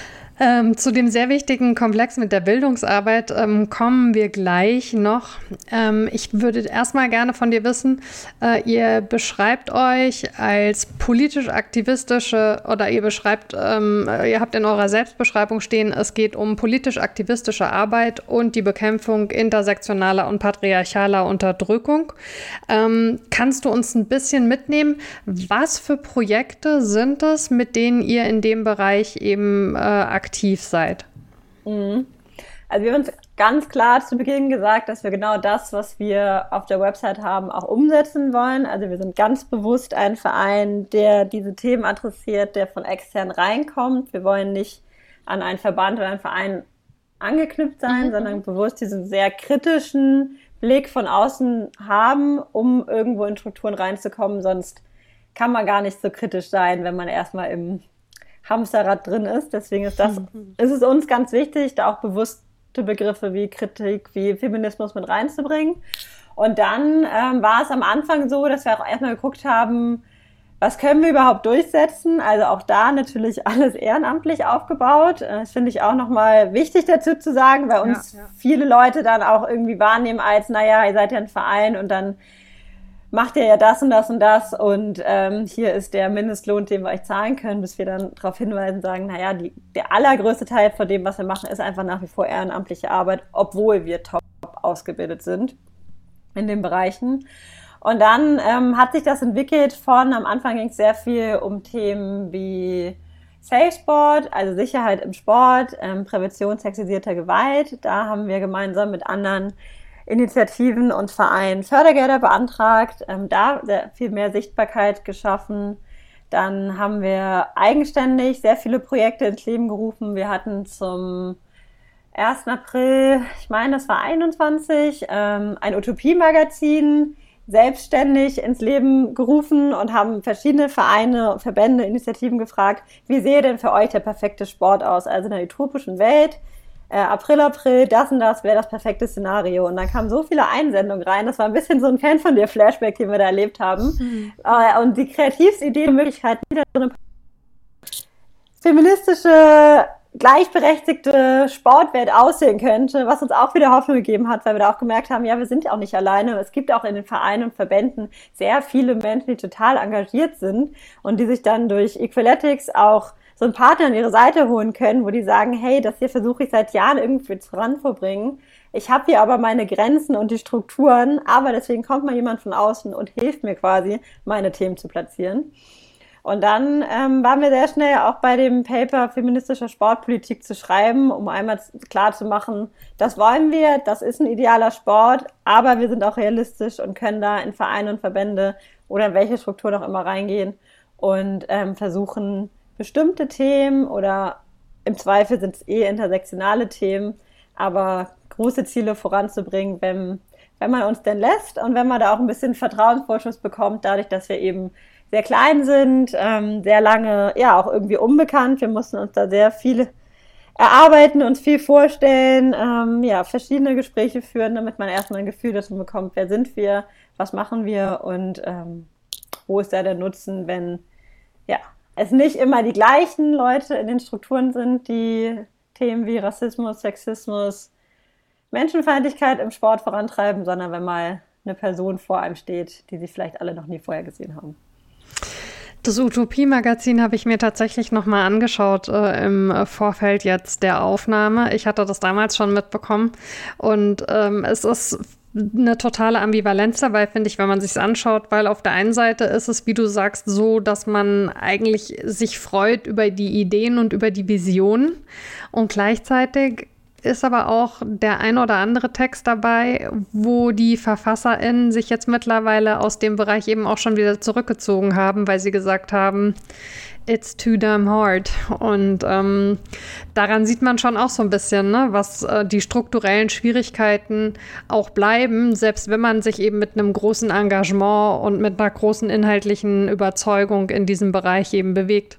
S1: Ähm, zu dem sehr wichtigen Komplex mit der Bildungsarbeit ähm, kommen wir gleich noch. Ähm, ich würde erstmal gerne von dir wissen, äh, ihr beschreibt euch als politisch-aktivistische oder ihr beschreibt, ähm, ihr habt in eurer Selbstbeschreibung stehen, es geht um politisch-aktivistische Arbeit und die Bekämpfung intersektionaler und patriarchaler Unterdrückung. Ähm, kannst du uns ein bisschen mitnehmen, was für Projekte sind es, mit denen ihr in dem Bereich eben äh, aktiv aktiv seid?
S2: Mhm. Also wir haben uns ganz klar zu Beginn gesagt, dass wir genau das, was wir auf der Website haben, auch umsetzen wollen. Also wir sind ganz bewusst ein Verein, der diese Themen adressiert, der von extern reinkommt. Wir wollen nicht an einen Verband oder einen Verein angeknüpft sein, mhm. sondern bewusst diesen sehr kritischen Blick von außen haben, um irgendwo in Strukturen reinzukommen. Sonst kann man gar nicht so kritisch sein, wenn man erstmal im Hamsterrad drin ist. Deswegen ist das, mhm. ist es uns ganz wichtig, da auch bewusste Begriffe wie Kritik, wie Feminismus mit reinzubringen. Und dann ähm, war es am Anfang so, dass wir auch erstmal geguckt haben, was können wir überhaupt durchsetzen? Also auch da natürlich alles ehrenamtlich aufgebaut. Das finde ich auch nochmal wichtig dazu zu sagen, weil uns ja, ja. viele Leute dann auch irgendwie wahrnehmen als, naja, ihr seid ja ein Verein und dann macht ihr ja das und das und das und ähm, hier ist der Mindestlohn, den wir euch zahlen können, bis wir dann darauf hinweisen und sagen, naja, die, der allergrößte Teil von dem, was wir machen, ist einfach nach wie vor ehrenamtliche Arbeit, obwohl wir top ausgebildet sind in den Bereichen. Und dann ähm, hat sich das entwickelt von, am Anfang ging es sehr viel um Themen wie Safe Sport, also Sicherheit im Sport, ähm, Prävention sexualisierter Gewalt. Da haben wir gemeinsam mit anderen Initiativen und Vereinen Fördergelder beantragt, ähm, da sehr viel mehr Sichtbarkeit geschaffen. Dann haben wir eigenständig sehr viele Projekte ins Leben gerufen. Wir hatten zum ersten April, ich meine, das war einundzwanzig, ähm, ein Utopie-Magazin selbstständig ins Leben gerufen und haben verschiedene Vereine, Verbände, Initiativen gefragt, wie sehe denn für euch der perfekte Sport aus? Also in einer utopischen Welt, Äh, April, April, das und das wäre das perfekte Szenario. Und dann kamen so viele Einsendungen rein. Das war ein bisschen so ein Fan von dir Flashback, den wir da erlebt haben. Mhm. Äh, und die kreativste Idee und Möglichkeiten, wie so eine feministische, gleichberechtigte Sportwelt aussehen könnte, was uns auch wieder Hoffnung gegeben hat, weil wir da auch gemerkt haben, ja, wir sind ja auch nicht alleine. Es gibt auch in den Vereinen und Verbänden sehr viele Menschen, die total engagiert sind und die sich dann durch Equaletics auch so einen Partner an ihre Seite holen können, wo die sagen, hey, das hier versuche ich seit Jahren irgendwie voranzubringen. Ich habe hier aber meine Grenzen und die Strukturen, aber deswegen kommt mal jemand von außen und hilft mir quasi, meine Themen zu platzieren. Und dann ähm, waren wir sehr schnell auch bei dem Paper feministischer Sportpolitik zu schreiben, um einmal klar zu machen, das wollen wir, das ist ein idealer Sport, aber wir sind auch realistisch und können da in Vereine und Verbände oder in welche Strukturen auch immer reingehen und ähm, versuchen, bestimmte Themen oder im Zweifel sind es eh intersektionale Themen, aber große Ziele voranzubringen, wenn, wenn man uns denn lässt und wenn man da auch ein bisschen Vertrauensvorschuss bekommt, dadurch, dass wir eben sehr klein sind, ähm, sehr lange, ja, auch irgendwie unbekannt. Wir mussten uns da sehr viel erarbeiten, uns viel vorstellen, ähm, ja, verschiedene Gespräche führen, damit man erstmal ein Gefühl davon bekommt, wer sind wir, was machen wir und ähm, wo ist da der Nutzen, wenn, ja, es nicht immer die gleichen Leute in den Strukturen sind, die Themen wie Rassismus, Sexismus, Menschenfeindlichkeit im Sport vorantreiben, sondern wenn mal eine Person vor einem steht, die sie vielleicht alle noch nie vorher gesehen haben.
S1: Das Utopie-Magazin habe ich mir tatsächlich nochmal angeschaut äh, im Vorfeld jetzt der Aufnahme. Ich hatte das damals schon mitbekommen und ähm, es ist eine totale Ambivalenz dabei, finde ich, wenn man sich es anschaut, weil auf der einen Seite ist es, wie du sagst, so, dass man eigentlich sich freut über die Ideen und über die Visionen und gleichzeitig ist aber auch der ein oder andere Text dabei, wo die VerfasserInnen sich jetzt mittlerweile aus dem Bereich eben auch schon wieder zurückgezogen haben, weil sie gesagt haben, it's too damn hard. Und ähm, daran sieht man schon auch so ein bisschen, ne, was äh, die strukturellen Schwierigkeiten auch bleiben, selbst wenn man sich eben mit einem großen Engagement und mit einer großen inhaltlichen Überzeugung in diesem Bereich eben bewegt.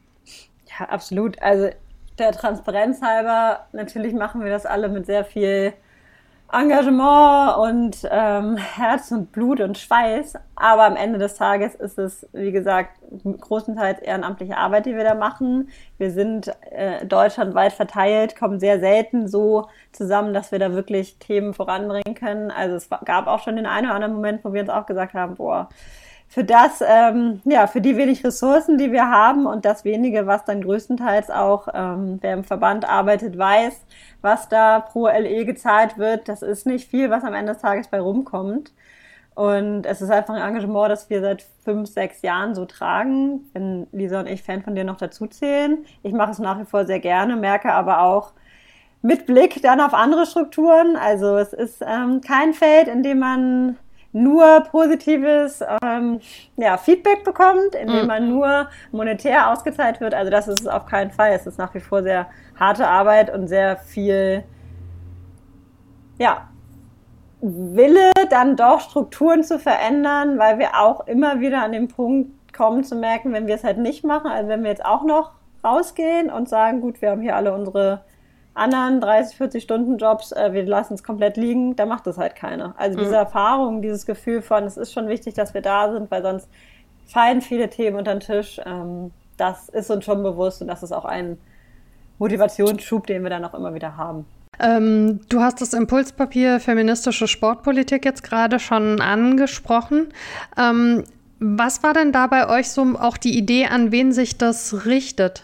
S2: Ja, absolut. Also der Transparenz halber, natürlich machen wir das alle mit sehr viel Engagement und ähm, Herz und Blut und Schweiß, aber am Ende des Tages ist es, wie gesagt, großenteils ehrenamtliche Arbeit, die wir da machen. Wir sind äh, deutschlandweit verteilt, kommen sehr selten so zusammen, dass wir da wirklich Themen voranbringen können. Also es gab auch schon den einen oder anderen Moment, wo wir uns auch gesagt haben, boah, für das, ähm, ja, für die wenig Ressourcen, die wir haben und das wenige, was dann größtenteils auch, ähm, wer im Verband arbeitet, weiß, was da pro L E gezahlt wird, das ist nicht viel, was am Ende des Tages bei rumkommt. Und es ist einfach ein Engagement, das wir seit fünf, sechs Jahren so tragen. Wenn Lisa und ich Fan von dir noch dazu zählen. Ich mache es nach wie vor sehr gerne, merke aber auch mit Blick dann auf andere Strukturen. Also es ist ähm, kein Feld, in dem man nur positives ähm, ja, Feedback bekommt, indem man nur monetär ausgezahlt wird. Also das ist es auf keinen Fall. Es ist nach wie vor sehr harte Arbeit und sehr viel ja, Wille, dann doch Strukturen zu verändern, weil wir auch immer wieder an den Punkt kommen zu merken, wenn wir es halt nicht machen, also wenn wir jetzt auch noch rausgehen und sagen, gut, wir haben hier alle unsere anderen dreißig, vierzig Stunden Jobs, äh, wir lassen es komplett liegen, da macht es halt keiner. Also diese mhm. Erfahrung, dieses Gefühl von, es ist schon wichtig, dass wir da sind, weil sonst fallen viele Themen unter den Tisch. Ähm, das ist uns schon bewusst und das ist auch ein Motivationsschub, den wir dann auch immer wieder haben.
S1: Ähm, du hast das Impulspapier Feministische Sportpolitik jetzt gerade schon angesprochen. Ähm, was war denn da bei euch so auch die Idee, an wen sich das richtet?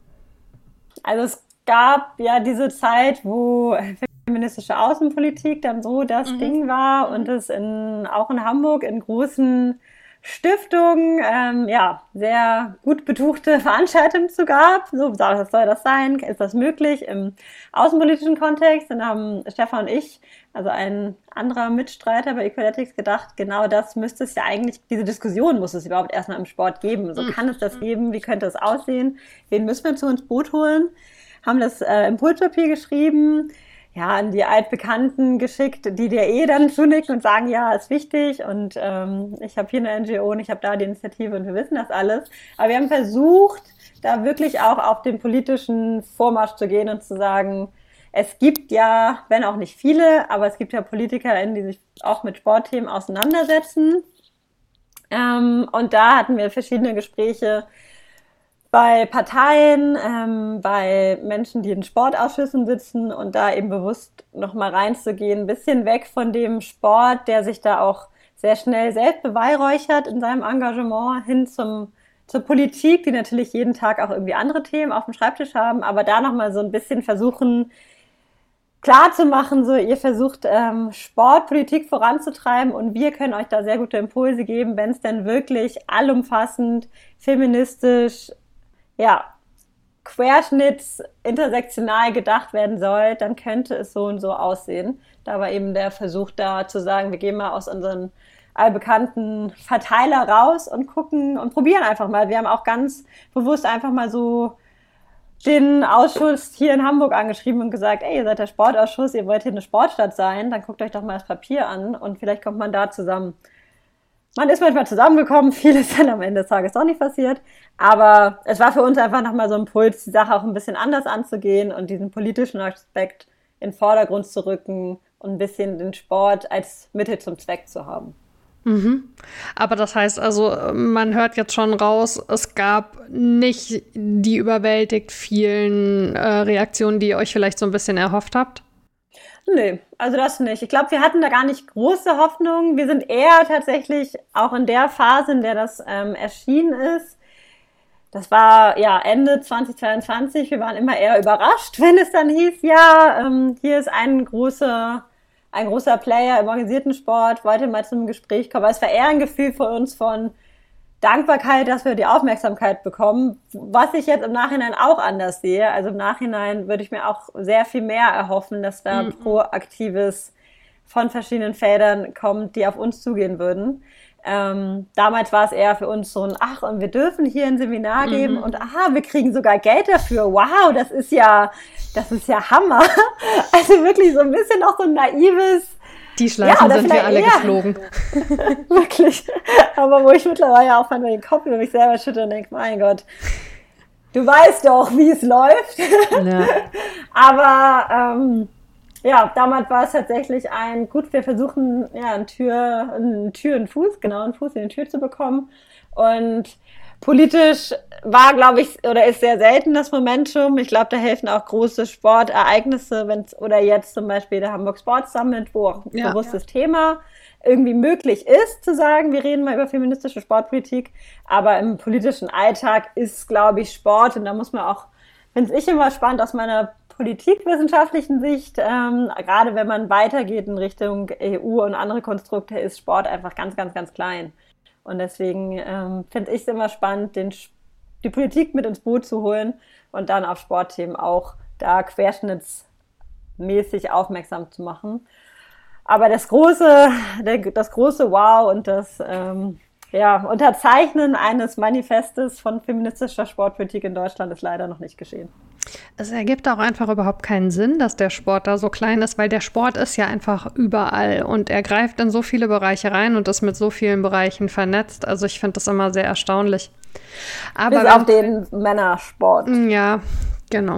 S2: Also es gab ja diese Zeit, wo feministische Außenpolitik dann so das mhm. Ding war und es in, auch in Hamburg in großen Stiftungen ähm, ja sehr gut betuchte Veranstaltungen zu gab. So, was soll das sein? Ist das möglich im außenpolitischen Kontext? Dann haben Stefan und ich, also ein anderer Mitstreiter bei Equaletics, gedacht, genau das müsste es ja eigentlich, diese Diskussion muss es überhaupt erstmal im Sport geben. So kann es das geben? Wie könnte es aussehen? Wen müssen wir zu uns Boot holen? Haben das äh, Impulspapier geschrieben, ja, an die Altbekannten geschickt, die dir eh dann zunicken und sagen, ja, ist wichtig und ähm, ich habe hier eine N G O und ich habe da die Initiative und wir wissen das alles. Aber wir haben versucht, da wirklich auch auf den politischen Vormarsch zu gehen und zu sagen, es gibt ja, wenn auch nicht viele, aber es gibt ja PolitikerInnen, die sich auch mit Sportthemen auseinandersetzen. Ähm, und da hatten wir verschiedene Gespräche bei Parteien, ähm, bei Menschen, die in Sportausschüssen sitzen und da eben bewusst nochmal reinzugehen, ein bisschen weg von dem Sport, der sich da auch sehr schnell selbst beweihräuchert in seinem Engagement, hin zum zur Politik, die natürlich jeden Tag auch irgendwie andere Themen auf dem Schreibtisch haben, aber da nochmal so ein bisschen versuchen, klar zu machen, so ihr versucht ähm, Sportpolitik voranzutreiben und wir können euch da sehr gute Impulse geben, wenn es denn wirklich allumfassend, feministisch, ja, querschnitts, intersektional gedacht werden soll, dann könnte es so und so aussehen. Da war eben der Versuch da zu sagen, wir gehen mal aus unseren allbekannten Verteiler raus und gucken und probieren einfach mal. Wir haben auch ganz bewusst einfach mal so den Ausschuss hier in Hamburg angeschrieben und gesagt, ey, ihr seid der Sportausschuss, ihr wollt hier eine Sportstadt sein, dann guckt euch doch mal das Papier an und vielleicht kommt man da zusammen. Man ist manchmal zusammengekommen, viel ist dann am Ende des Tages doch nicht passiert, aber es war für uns einfach nochmal so ein Impuls, die Sache auch ein bisschen anders anzugehen und diesen politischen Aspekt in den Vordergrund zu rücken und ein bisschen den Sport als Mittel zum Zweck zu haben.
S1: Mhm. Aber das heißt also, man hört jetzt schon raus, es gab nicht die überwältigt vielen äh, Reaktionen, die ihr euch vielleicht so ein bisschen erhofft habt?
S2: Nee, also das nicht. Ich glaube, wir hatten da gar nicht große Hoffnung. Wir sind eher tatsächlich auch in der Phase, in der das ähm, erschienen ist. Das war ja Ende zweitausendzweiundzwanzig. Wir waren immer eher überrascht, wenn es dann hieß, ja, ähm, hier ist ein großer ein großer Player im organisierten Sport, wollte mal zum Gespräch kommen. Aber es war eher ein Gefühl für uns von Dankbarkeit, dass wir die Aufmerksamkeit bekommen, was ich jetzt im Nachhinein auch anders sehe. Also im Nachhinein würde ich mir auch sehr viel mehr erhoffen, dass da mhm. Proaktives von verschiedenen Feldern kommt, die auf uns zugehen würden. Ähm, damals war es eher für uns so ein, ach, und wir dürfen hier ein Seminar mhm. geben und aha, wir kriegen sogar Geld dafür. Wow, das ist ja, das ist ja Hammer. Also wirklich so ein bisschen noch so ein naives.
S1: Die Schleifen ja, sind wir alle eher geflogen.
S2: Wirklich. Aber wo ich mittlerweile auch mal den Kopf über mich selber schüttle und denke, mein Gott, du weißt doch, wie es läuft. Ja. Aber ähm, ja, damals war es tatsächlich ein, gut, wir versuchen, ja, eine Tür, eine Tür in den Fuß, genau, einen Fuß in die Tür zu bekommen. Und politisch war, glaube ich, oder ist sehr selten das Momentum. Ich glaube, da helfen auch große Sportereignisse, wenn's, oder jetzt zum Beispiel der Hamburg Sports Summit, wo auch ein ja, bewusstes ja. Thema irgendwie möglich ist, zu sagen, wir reden mal über feministische Sportpolitik. Aber im politischen Alltag ist, glaube ich, Sport, und da muss man auch, finde ich immer spannend aus meiner politikwissenschaftlichen Sicht, ähm, gerade wenn man weitergeht in Richtung E U und andere Konstrukte, ist Sport einfach ganz, ganz, ganz klein. Und deswegen ähm, finde ich es immer spannend, den, die Politik mit ins Boot zu holen und dann auf Sportthemen auch da querschnittsmäßig aufmerksam zu machen. Aber das große, der, das große Wow und das ähm, ja, Unterzeichnen eines Manifestes von feministischer Sportpolitik in Deutschland ist leider noch nicht geschehen.
S1: Es ergibt auch einfach überhaupt keinen Sinn, dass der Sport da so klein ist, weil der Sport ist ja einfach überall und er greift in so viele Bereiche rein und ist mit so vielen Bereichen vernetzt. Also ich finde das immer sehr erstaunlich.
S2: Aber bis auf den Männersport.
S1: Ja, genau.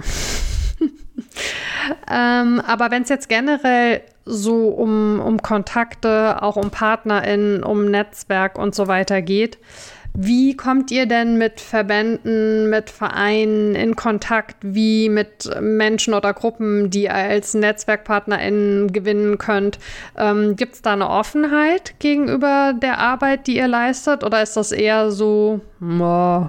S1: ähm, aber wenn es jetzt generell so um, um Kontakte, auch um PartnerInnen, um Netzwerk und so weiter geht, wie kommt ihr denn mit Verbänden, mit Vereinen in Kontakt, wie mit Menschen oder Gruppen, die ihr als NetzwerkpartnerInnen gewinnen könnt? Ähm, gibt es da eine Offenheit gegenüber der Arbeit, die ihr leistet, oder ist das eher so, oh.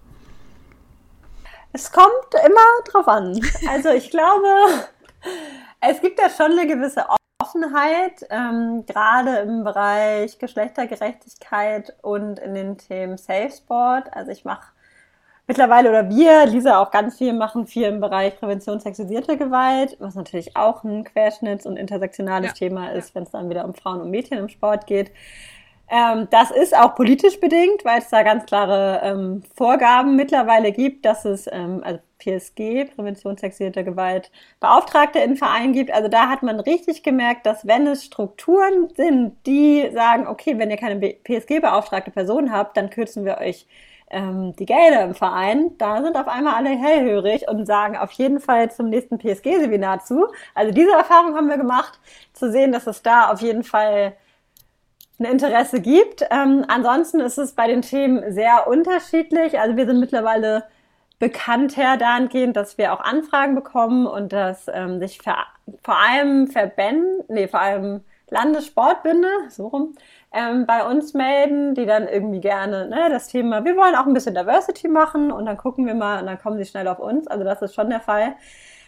S2: Es kommt immer drauf an. Also ich glaube, es gibt ja schon eine gewisse Offenheit, ähm, gerade im Bereich Geschlechtergerechtigkeit und in den Themen Safe Sport. Also ich mache mittlerweile, oder wir, Lisa auch ganz viel, machen viel im Bereich Prävention sexualisierter Gewalt, was natürlich auch ein querschnitts- und intersektionales ja. Thema ist, wenn es dann wieder um Frauen und Mädchen im Sport geht. Ähm, das ist auch politisch bedingt, weil es da ganz klare ähm, Vorgaben mittlerweile gibt, dass es ähm, also P S G, Prävention sexualisierter Gewalt, Beauftragte in Vereinen gibt. Also da hat man richtig gemerkt, dass wenn es Strukturen sind, die sagen, okay, wenn ihr keine P S G-beauftragte Person habt, dann kürzen wir euch ähm, die Gelder im Verein. Da sind auf einmal alle hellhörig und sagen auf jeden Fall zum nächsten P S G-Seminar zu. Also diese Erfahrung haben wir gemacht, zu sehen, dass es da auf jeden Fall ein Interesse gibt. Ähm, ansonsten ist es bei den Themen sehr unterschiedlich. Also wir sind mittlerweile bekannter dahingehend, dass wir auch Anfragen bekommen und dass ähm, sich ver- vor allem Verbände, nee, vor allem Landessportbünde, so rum, ähm, bei uns melden, die dann irgendwie gerne ne, das Thema, wir wollen auch ein bisschen Diversity machen und dann gucken wir mal und dann kommen sie schnell auf uns. Also das ist schon der Fall.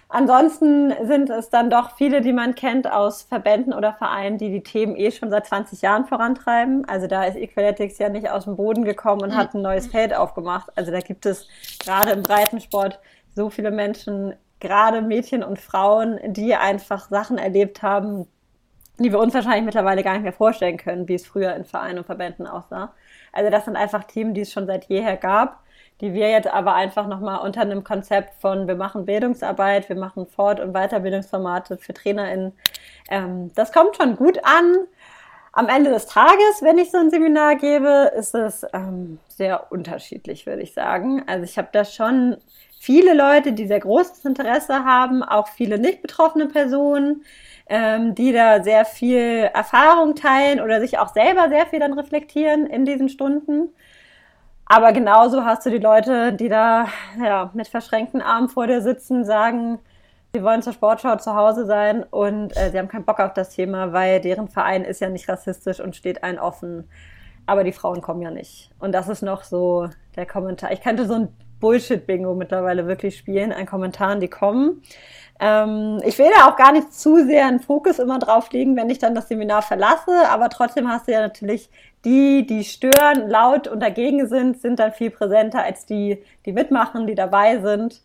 S2: Ansonsten sind es dann doch viele, die man kennt aus Verbänden oder Vereinen, die die Themen eh schon seit zwanzig Jahren vorantreiben. Also da ist Equaletics ja nicht aus dem Boden gekommen und hat ein neues Feld aufgemacht. Also da gibt es gerade im Breitensport so viele Menschen, gerade Mädchen und Frauen, die einfach Sachen erlebt haben, die wir uns wahrscheinlich mittlerweile gar nicht mehr vorstellen können, wie es früher in Vereinen und Verbänden aussah. Also das sind einfach Themen, die es schon seit jeher gab, die wir jetzt aber einfach nochmal unter einem Konzept von, wir machen Bildungsarbeit, wir machen Fort- und Weiterbildungsformate für TrainerInnen. Ähm, das kommt schon gut an. Am Ende des Tages, wenn ich so ein Seminar gebe, ist es ähm, sehr unterschiedlich, würde ich sagen. Also ich habe da schon viele Leute, die sehr großes Interesse haben, auch viele nicht betroffene Personen, ähm, die da sehr viel Erfahrung teilen oder sich auch selber sehr viel dann reflektieren in diesen Stunden. Aber genauso hast du die Leute, die da ja, mit verschränkten Armen vor dir sitzen, sagen, sie wollen zur Sportschau zu Hause sein und äh, sie haben keinen Bock auf das Thema, weil deren Verein ist ja nicht rassistisch und steht allen offen. Aber die Frauen kommen ja nicht. Und das ist noch so der Kommentar. Ich könnte so ein Bullshit-Bingo mittlerweile wirklich spielen an Kommentaren, die kommen. Ähm, ich will da auch gar nicht zu sehr einen Fokus immer drauf legen, wenn ich dann das Seminar verlasse. Aber trotzdem hast du ja natürlich die, die stören, laut und dagegen sind, sind dann viel präsenter als die, die mitmachen, die dabei sind.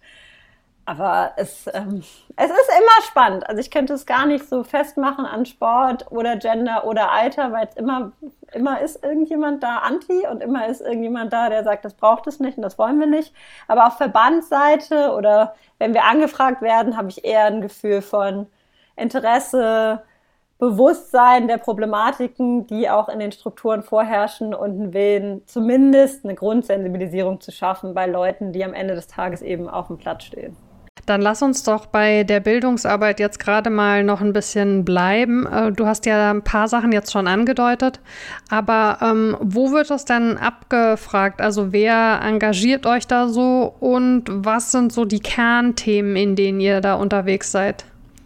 S2: Aber es, ähm, es ist immer spannend. Also ich könnte es gar nicht so festmachen an Sport oder Gender oder Alter, weil es immer, immer ist irgendjemand da anti und immer ist irgendjemand da, der sagt, das braucht es nicht und das wollen wir nicht. Aber auf Verbandsseite oder wenn wir angefragt werden, habe ich eher ein Gefühl von Interesse, Bewusstsein der Problematiken, die auch in den Strukturen vorherrschen und einen Willen, zumindest eine Grundsensibilisierung zu schaffen bei Leuten, die am Ende des Tages eben auf dem Platz stehen.
S1: Dann lass uns doch bei der Bildungsarbeit jetzt gerade mal noch ein bisschen bleiben. Du hast ja ein paar Sachen jetzt schon angedeutet, aber ähm, wo wird das denn abgefragt? Also wer engagiert euch da so und was sind so die Kernthemen, in denen ihr da unterwegs seid?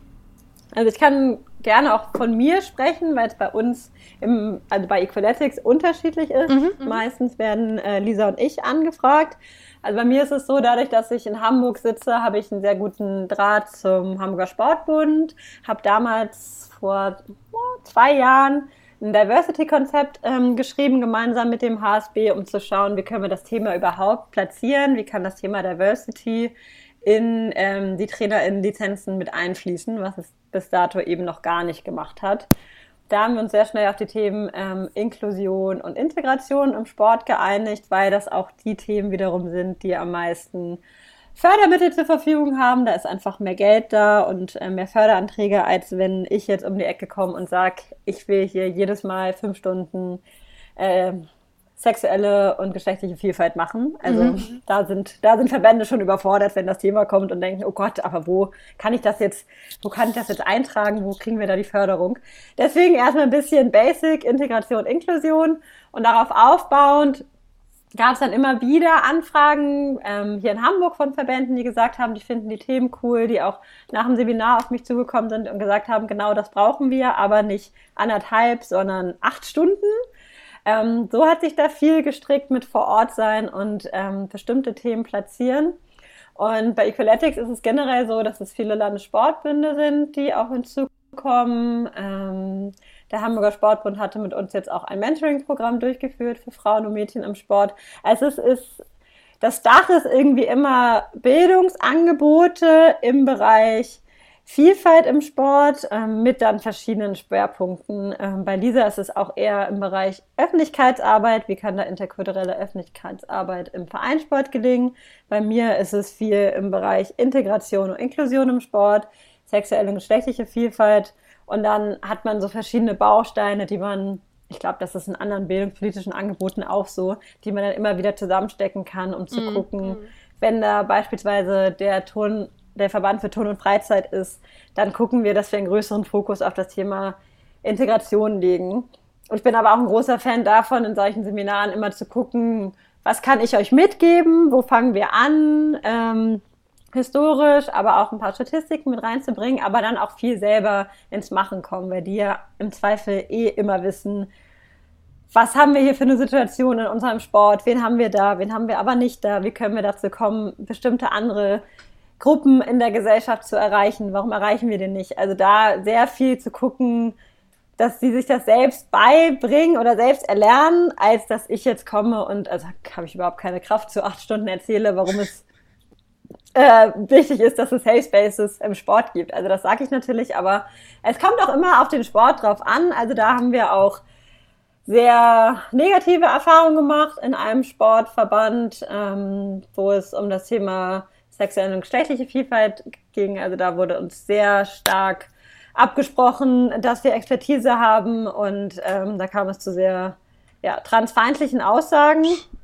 S2: Also ich kann gerne auch von mir sprechen, weil es bei uns, im, also bei Equaletics unterschiedlich ist. Mhm, Meistens werden äh, Lisa und ich angefragt. Also bei mir ist es so, dadurch, dass ich in Hamburg sitze, habe ich einen sehr guten Draht zum Hamburger Sportbund, habe damals vor oh, zwei Jahren ein Diversity-Konzept ähm, geschrieben, gemeinsam mit dem H S B, um zu schauen, wie können wir das Thema überhaupt platzieren, wie kann das Thema Diversity in ähm, die TrainerInnen-Lizenzen mit einfließen, was es bis dato eben noch gar nicht gemacht hat. Da haben wir uns sehr schnell auf die Themen ähm, Inklusion und Integration im Sport geeinigt, weil das auch die Themen wiederum sind, die am meisten Fördermittel zur Verfügung haben. Da ist einfach mehr Geld da und äh, mehr Förderanträge, als wenn ich jetzt um die Ecke komme und sage, ich will hier jedes Mal fünf Stunden äh, sexuelle und geschlechtliche Vielfalt machen. Also mhm. da sind da sind Verbände schon überfordert, wenn das Thema kommt und denken, oh Gott, aber wo kann ich das jetzt, wo kann ich das jetzt eintragen, wo kriegen wir da die Förderung? Deswegen erstmal ein bisschen Basic, Integration, Inklusion und darauf aufbauend gab es dann immer wieder Anfragen ähm, hier in Hamburg von Verbänden, die gesagt haben, die finden die Themen cool, die auch nach dem Seminar auf mich zugekommen sind und gesagt haben, genau das brauchen wir, aber nicht anderthalb, sondern acht Stunden. Ähm, so hat sich da viel gestrickt mit vor Ort sein und ähm, bestimmte Themen platzieren. Und bei Equaletics ist es generell so, dass es viele Landessportbünde sind, die auch hinzukommen. Ähm, der Hamburger Sportbund hatte mit uns jetzt auch ein Mentoring-Programm durchgeführt für Frauen und Mädchen im Sport. Also es ist, das Dach ist irgendwie immer Bildungsangebote im Bereich Vielfalt im Sport ähm, mit dann verschiedenen Schwerpunkten. Ähm, bei Lisa ist es auch eher im Bereich Öffentlichkeitsarbeit. Wie kann da interkulturelle Öffentlichkeitsarbeit im Vereinssport gelingen? Bei mir ist es viel im Bereich Integration und Inklusion im Sport, sexuelle und geschlechtliche Vielfalt. Und dann hat man so verschiedene Bausteine, die man, ich glaube, das ist in anderen bildungspolitischen Angeboten auch so, die man dann immer wieder zusammenstecken kann, um zu mm, gucken, mm. wenn da beispielsweise der Ton der Verband für Turn und Freizeit ist, dann gucken wir, dass wir einen größeren Fokus auf das Thema Integration legen. Und ich bin aber auch ein großer Fan davon, in solchen Seminaren immer zu gucken, was kann ich euch mitgeben, wo fangen wir an, ähm, historisch, aber auch ein paar Statistiken mit reinzubringen, aber dann auch viel selber ins Machen kommen, weil die ja im Zweifel eh immer wissen, was haben wir hier für eine Situation in unserem Sport, wen haben wir da, wen haben wir aber nicht da, wie können wir dazu kommen, bestimmte andere Gruppen in der Gesellschaft zu erreichen. Warum erreichen wir den nicht? Also da sehr viel zu gucken, dass sie sich das selbst beibringen oder selbst erlernen, als dass ich jetzt komme und, also habe ich überhaupt keine Kraft, zu acht Stunden erzähle, warum es äh, wichtig ist, dass es Safe Spaces im Sport gibt. Also das sage ich natürlich, aber es kommt auch immer auf den Sport drauf an. Also da haben wir auch sehr negative Erfahrungen gemacht in einem Sportverband, ähm, wo es um das Thema sexuelle und geschlechtliche Vielfalt ging. Also da wurde uns sehr stark abgesprochen, dass wir Expertise haben und ähm, da kam es zu sehr ja, transfeindlichen Aussagen.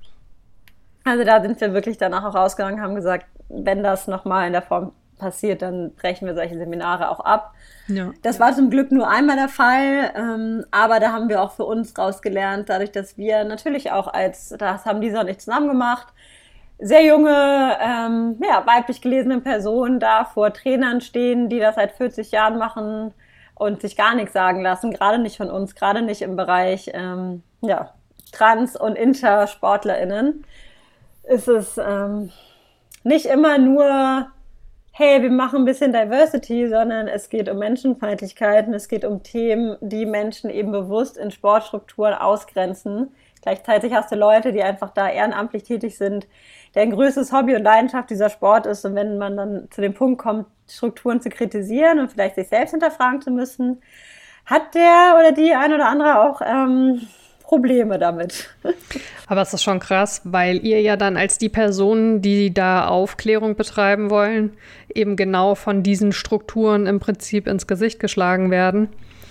S2: Also da sind wir wirklich danach auch rausgegangen, haben gesagt, wenn das nochmal in der Form passiert, dann brechen wir solche Seminare auch ab. Ja, das ja. war zum Glück nur einmal der Fall, ähm, aber da haben wir auch für uns rausgelernt, dadurch, dass wir natürlich auch als, das haben Lisa und ich zusammen gemacht, sehr junge, ähm, ja, weiblich gelesene Personen da vor Trainern stehen, die das seit vierzig Jahren machen und sich gar nichts sagen lassen, gerade nicht von uns, gerade nicht im Bereich ähm, ja, Trans- und IntersportlerInnen, ist es ähm, nicht immer nur, hey, wir machen ein bisschen Diversity, sondern es geht um Menschenfeindlichkeiten, es geht um Themen, die Menschen eben bewusst in Sportstrukturen ausgrenzen. Gleichzeitig hast du Leute, die einfach da ehrenamtlich tätig sind, deren größtes Hobby und Leidenschaft dieser Sport ist. Und wenn man dann zu dem Punkt kommt, Strukturen zu kritisieren und vielleicht sich selbst hinterfragen zu müssen, hat der oder die ein oder andere auch ähm, Probleme damit.
S1: Aber es ist schon krass, weil ihr ja dann als die Personen, die da Aufklärung betreiben wollen, eben genau von diesen Strukturen im Prinzip ins Gesicht geschlagen werden.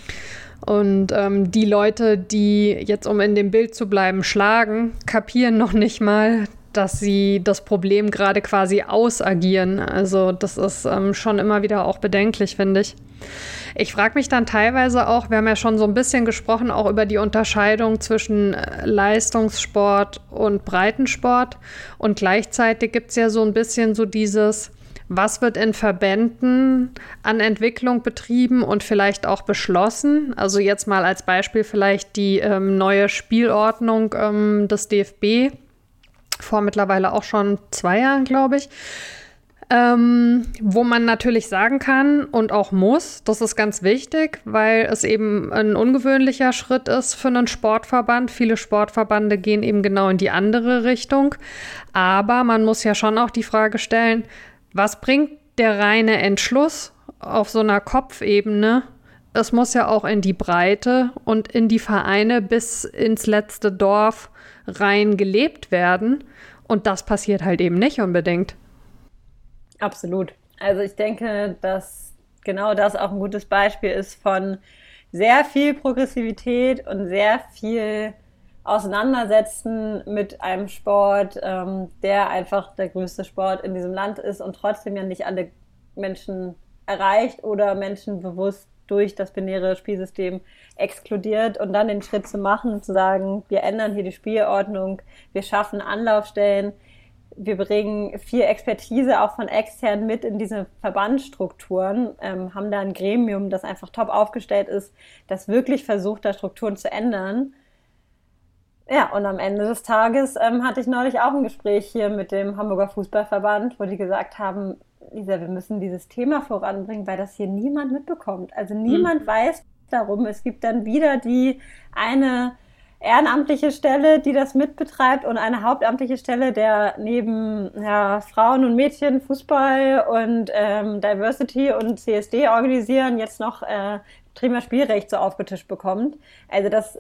S1: Und ähm, die Leute, die jetzt, um in dem Bild zu bleiben, schlagen, kapieren noch nicht mal, dass sie das Problem gerade quasi ausagieren. Also das ist ähm, schon immer wieder auch bedenklich, finde ich. Ich frage mich dann teilweise auch, wir haben ja schon so ein bisschen gesprochen, auch über die Unterscheidung zwischen Leistungssport und Breitensport. Und gleichzeitig gibt es ja so ein bisschen so dieses, was wird in Verbänden an Entwicklung betrieben und vielleicht auch beschlossen? Also jetzt mal als Beispiel vielleicht die ähm, neue Spielordnung ähm, des D F B, vor mittlerweile auch schon zwei Jahren, glaube ich, ähm, wo man natürlich sagen kann und auch muss, das ist ganz wichtig, weil es eben ein ungewöhnlicher Schritt ist für einen Sportverband. Viele Sportverbände gehen eben genau in die andere Richtung. Aber man muss ja schon auch die Frage stellen, was bringt der reine Entschluss auf so einer Kopfebene? Es muss ja auch in die Breite und in die Vereine bis ins letzte Dorf rein gelebt werden. Und das passiert halt eben nicht unbedingt.
S2: Absolut. Also ich denke, dass genau das auch ein gutes Beispiel ist von sehr viel Progressivität und sehr viel Auseinandersetzen mit einem Sport, ähm, der einfach der größte Sport in diesem Land ist und trotzdem ja nicht alle Menschen erreicht oder Menschen bewusst durch das binäre Spielsystem exkludiert und dann den Schritt zu machen, zu sagen, wir ändern hier die Spielordnung, wir schaffen Anlaufstellen, wir bringen viel Expertise auch von extern mit in diese Verbandsstrukturen, ähm, haben da ein Gremium, das einfach top aufgestellt ist, das wirklich versucht, da Strukturen zu ändern. Ja, und am Ende des Tages ähm, hatte ich neulich auch ein Gespräch hier mit dem Hamburger Fußballverband, wo die gesagt haben, Lisa, wir müssen dieses Thema voranbringen, weil das hier niemand mitbekommt. Also niemand mhm. weiß darum. Es gibt dann wieder die eine ehrenamtliche Stelle, die das mitbetreibt und eine hauptamtliche Stelle, der neben ja, Frauen und Mädchen Fußball und ähm, Diversity und C S D organisieren jetzt noch äh, Thema Spielrecht so aufgetischt bekommt. Also das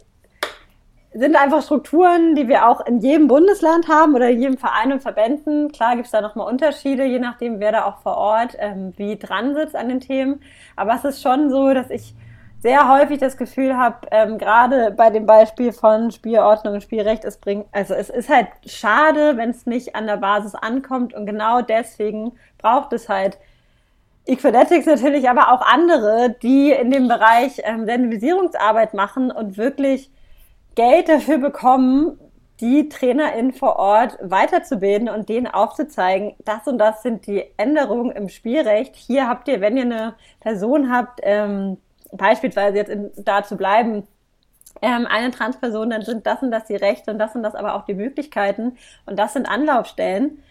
S2: sind einfach Strukturen, die wir auch in jedem Bundesland haben oder in jedem Verein und Verbänden. Klar gibt es da nochmal Unterschiede, je nachdem, wer da auch vor Ort ähm, wie dran sitzt an den Themen. Aber es ist schon so, dass ich sehr häufig das Gefühl habe, ähm, gerade bei dem Beispiel von Spielordnung und Spielrecht, es bringt, also es ist halt schade, wenn es nicht an der Basis ankommt und genau deswegen braucht es halt Equaletics natürlich, aber auch andere, die in dem Bereich ähm, Sensibilisierungsarbeit machen und wirklich Geld dafür bekommen, die TrainerInnen vor Ort weiterzubilden und denen aufzuzeigen, das und das sind die Änderungen im Spielrecht. Hier habt ihr, wenn ihr eine Person habt, ähm, beispielsweise jetzt in, da zu bleiben, ähm, eine Transperson, dann sind das und das die Rechte und das und das aber auch die Möglichkeiten und das sind Anlaufstellen.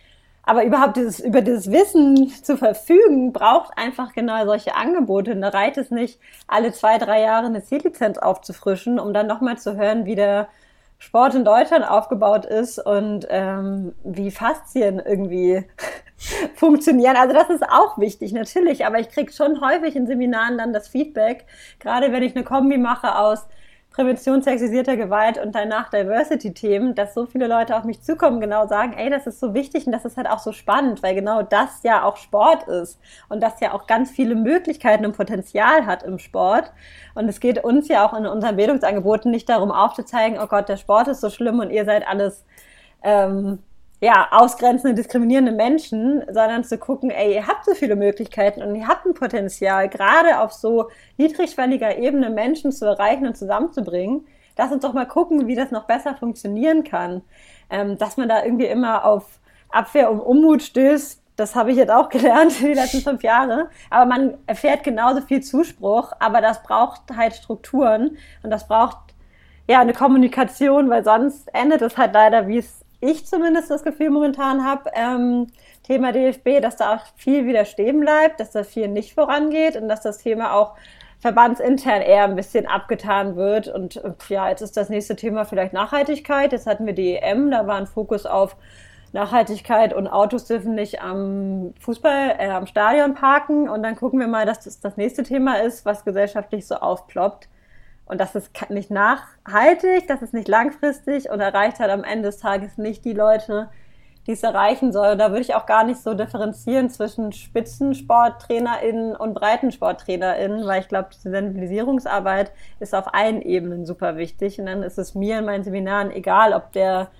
S2: Aber überhaupt dieses, über dieses Wissen zu verfügen, braucht einfach genau solche Angebote. Und da reicht es nicht, alle zwei, drei Jahre eine C-Lizenz aufzufrischen, um dann nochmal zu hören, wie der Sport in Deutschland aufgebaut ist und ähm, wie Faszien irgendwie funktionieren. Also das ist auch wichtig, natürlich. Aber ich kriege schon häufig in Seminaren dann das Feedback, gerade wenn ich eine Kombi mache aus Prävention sexualisierter Gewalt und danach Diversity-Themen, dass so viele Leute auf mich zukommen, genau sagen, ey, das ist so wichtig und das ist halt auch so spannend, weil genau das ja auch Sport ist und das ja auch ganz viele Möglichkeiten und Potenzial hat im Sport. Und es geht uns ja auch in unseren Bildungsangeboten nicht darum aufzuzeigen, oh Gott, der Sport ist so schlimm und ihr seid alles ähm, ja, ausgrenzende, diskriminierende Menschen, sondern zu gucken, ey, ihr habt so viele Möglichkeiten und ihr habt ein Potenzial, gerade auf so niedrigschwelliger Ebene Menschen zu erreichen und zusammenzubringen. Lass uns doch mal gucken, wie das noch besser funktionieren kann. Ähm, dass man da irgendwie immer auf Abwehr und Unmut stößt, das habe ich jetzt auch gelernt die letzten fünf Jahre. Aber man erfährt genauso viel Zuspruch, aber das braucht halt Strukturen und das braucht ja eine Kommunikation, weil sonst endet es halt leider, wie es ich zumindest das Gefühl momentan habe, ähm, Thema D F B, dass da auch viel wieder stehen bleibt, dass da viel nicht vorangeht und dass das Thema auch verbandsintern eher ein bisschen abgetan wird. Und ja, jetzt ist das nächste Thema vielleicht Nachhaltigkeit. Jetzt hatten wir die E M, da war ein Fokus auf Nachhaltigkeit und Autos dürfen nicht am Fußball, äh, am Stadion parken. Und dann gucken wir mal, dass das das nächste Thema ist, was gesellschaftlich so aufploppt. Und das ist nicht nachhaltig, das ist nicht langfristig und erreicht halt am Ende des Tages nicht die Leute, die es erreichen soll. Und da würde ich auch gar nicht so differenzieren zwischen SpitzensporttrainerInnen und BreitensporttrainerInnen, weil ich glaube, diese Sensibilisierungsarbeit ist auf allen Ebenen super wichtig. Und dann ist es mir in meinen Seminaren egal, ob der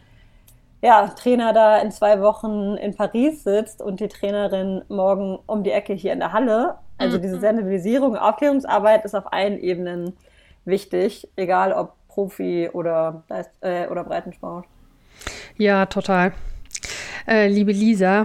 S2: ja, Trainer da in zwei Wochen in Paris sitzt und die Trainerin morgen um die Ecke hier in der Halle. Also diese Sensibilisierung, Aufklärungsarbeit ist auf allen Ebenen wichtig, egal ob Profi oder, äh, oder Breitensport.
S1: Ja, total. Äh, liebe Lisa,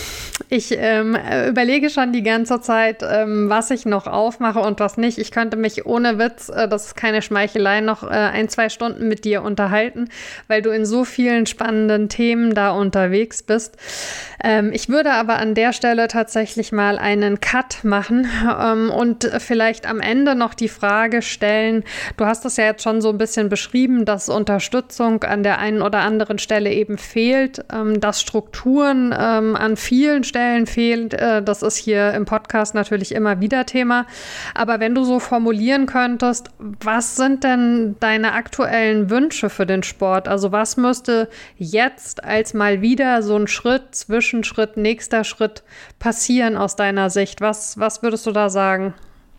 S1: ich ähm, überlege schon die ganze Zeit, ähm, was ich noch aufmache und was nicht. Ich könnte mich ohne Witz, äh, das ist keine Schmeichelei, noch äh, ein, zwei Stunden mit dir unterhalten, weil du in so vielen spannenden Themen da unterwegs bist. Ähm, ich würde aber an der Stelle tatsächlich mal einen Cut machen ähm, und vielleicht am Ende noch die Frage stellen, du hast das ja jetzt schon so ein bisschen beschrieben, dass Unterstützung an der einen oder anderen Stelle eben fehlt, ähm, dass Strukturen ähm, an vielen Stellen fehlt. Äh, das ist hier im Podcast natürlich immer wieder Thema. Aber wenn du so formulieren könntest, was sind denn deine aktuellen Wünsche für den Sport? Also was müsste jetzt als mal wieder so ein Schritt, Zwischenschritt, nächster Schritt passieren aus deiner Sicht? Was, was würdest du da sagen?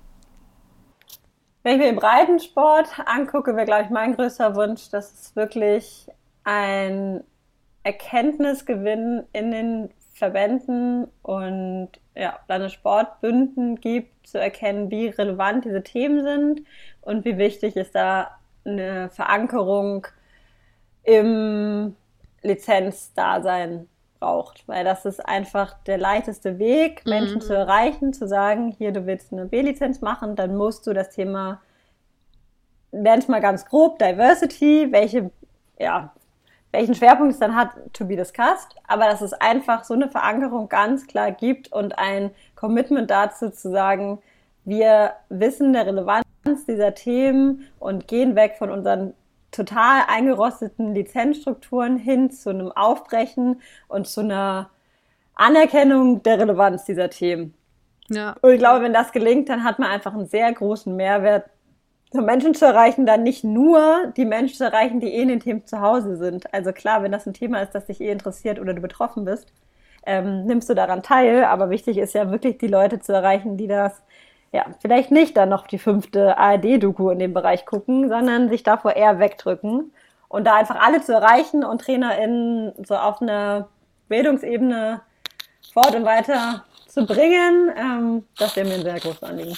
S2: Wenn ich mir den Breitensport angucke, wäre, glaube ich, mein größter Wunsch, dass es wirklich ein Erkenntnisgewinn in den Verbänden und ja, Landessportbünden gibt, zu erkennen, wie relevant diese Themen sind und wie wichtig es da eine Verankerung im Lizenzdasein braucht. Weil das ist einfach der leichteste Weg, Menschen mhm. zu erreichen, zu sagen, hier, du willst eine B-Lizenz machen, dann musst du das Thema, nenn's mal ganz grob, Diversity, welche, ja, welchen Schwerpunkt es dann hat, to be discussed, aber dass es einfach so eine Verankerung ganz klar gibt und ein Commitment dazu zu sagen, wir wissen der Relevanz dieser Themen und gehen weg von unseren total eingerosteten Lizenzstrukturen hin zu einem Aufbrechen und zu einer Anerkennung der Relevanz dieser Themen. Ja. Und ich glaube, wenn das gelingt, dann hat man einfach einen sehr großen Mehrwert, so Menschen zu erreichen, dann nicht nur die Menschen zu erreichen, die eh in den Themen zu Hause sind. Also klar, wenn das ein Thema ist, das dich eh interessiert oder du betroffen bist, ähm, nimmst du daran teil. Aber wichtig ist ja wirklich, die Leute zu erreichen, die das, ja, vielleicht nicht dann noch die fünfte A R D-Doku in dem Bereich gucken, sondern sich davor eher wegdrücken. Und da einfach alle zu erreichen und TrainerInnen so auf einer Bildungsebene fort und weiter zu bringen, ähm, das wäre mir ein sehr großes Anliegen.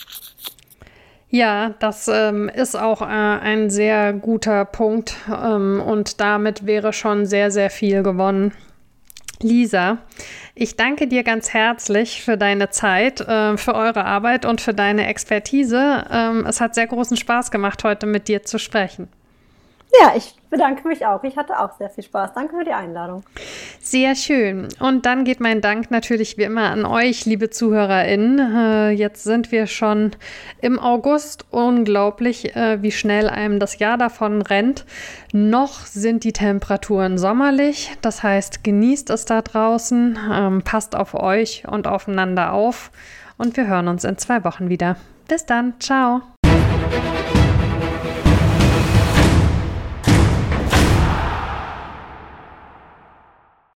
S1: Ja, das ähm, ist auch äh, ein sehr guter Punkt ähm, und damit wäre schon sehr, sehr viel gewonnen. Lisa, ich danke dir ganz herzlich für deine Zeit, äh, für eure Arbeit und für deine Expertise. Ähm, es hat sehr großen Spaß gemacht, heute mit dir zu sprechen.
S2: Ja, ich bedanke mich auch. Ich hatte auch sehr viel Spaß. Danke für die Einladung.
S1: Sehr schön. Und dann geht mein Dank natürlich wie immer an euch, liebe ZuhörerInnen. Äh, jetzt sind wir schon im August. Unglaublich, äh, wie schnell einem das Jahr davon rennt. Noch sind die Temperaturen sommerlich. Das heißt, genießt es da draußen, ähm, passt auf euch und aufeinander auf. Und wir hören uns in zwei Wochen wieder. Bis dann. Ciao.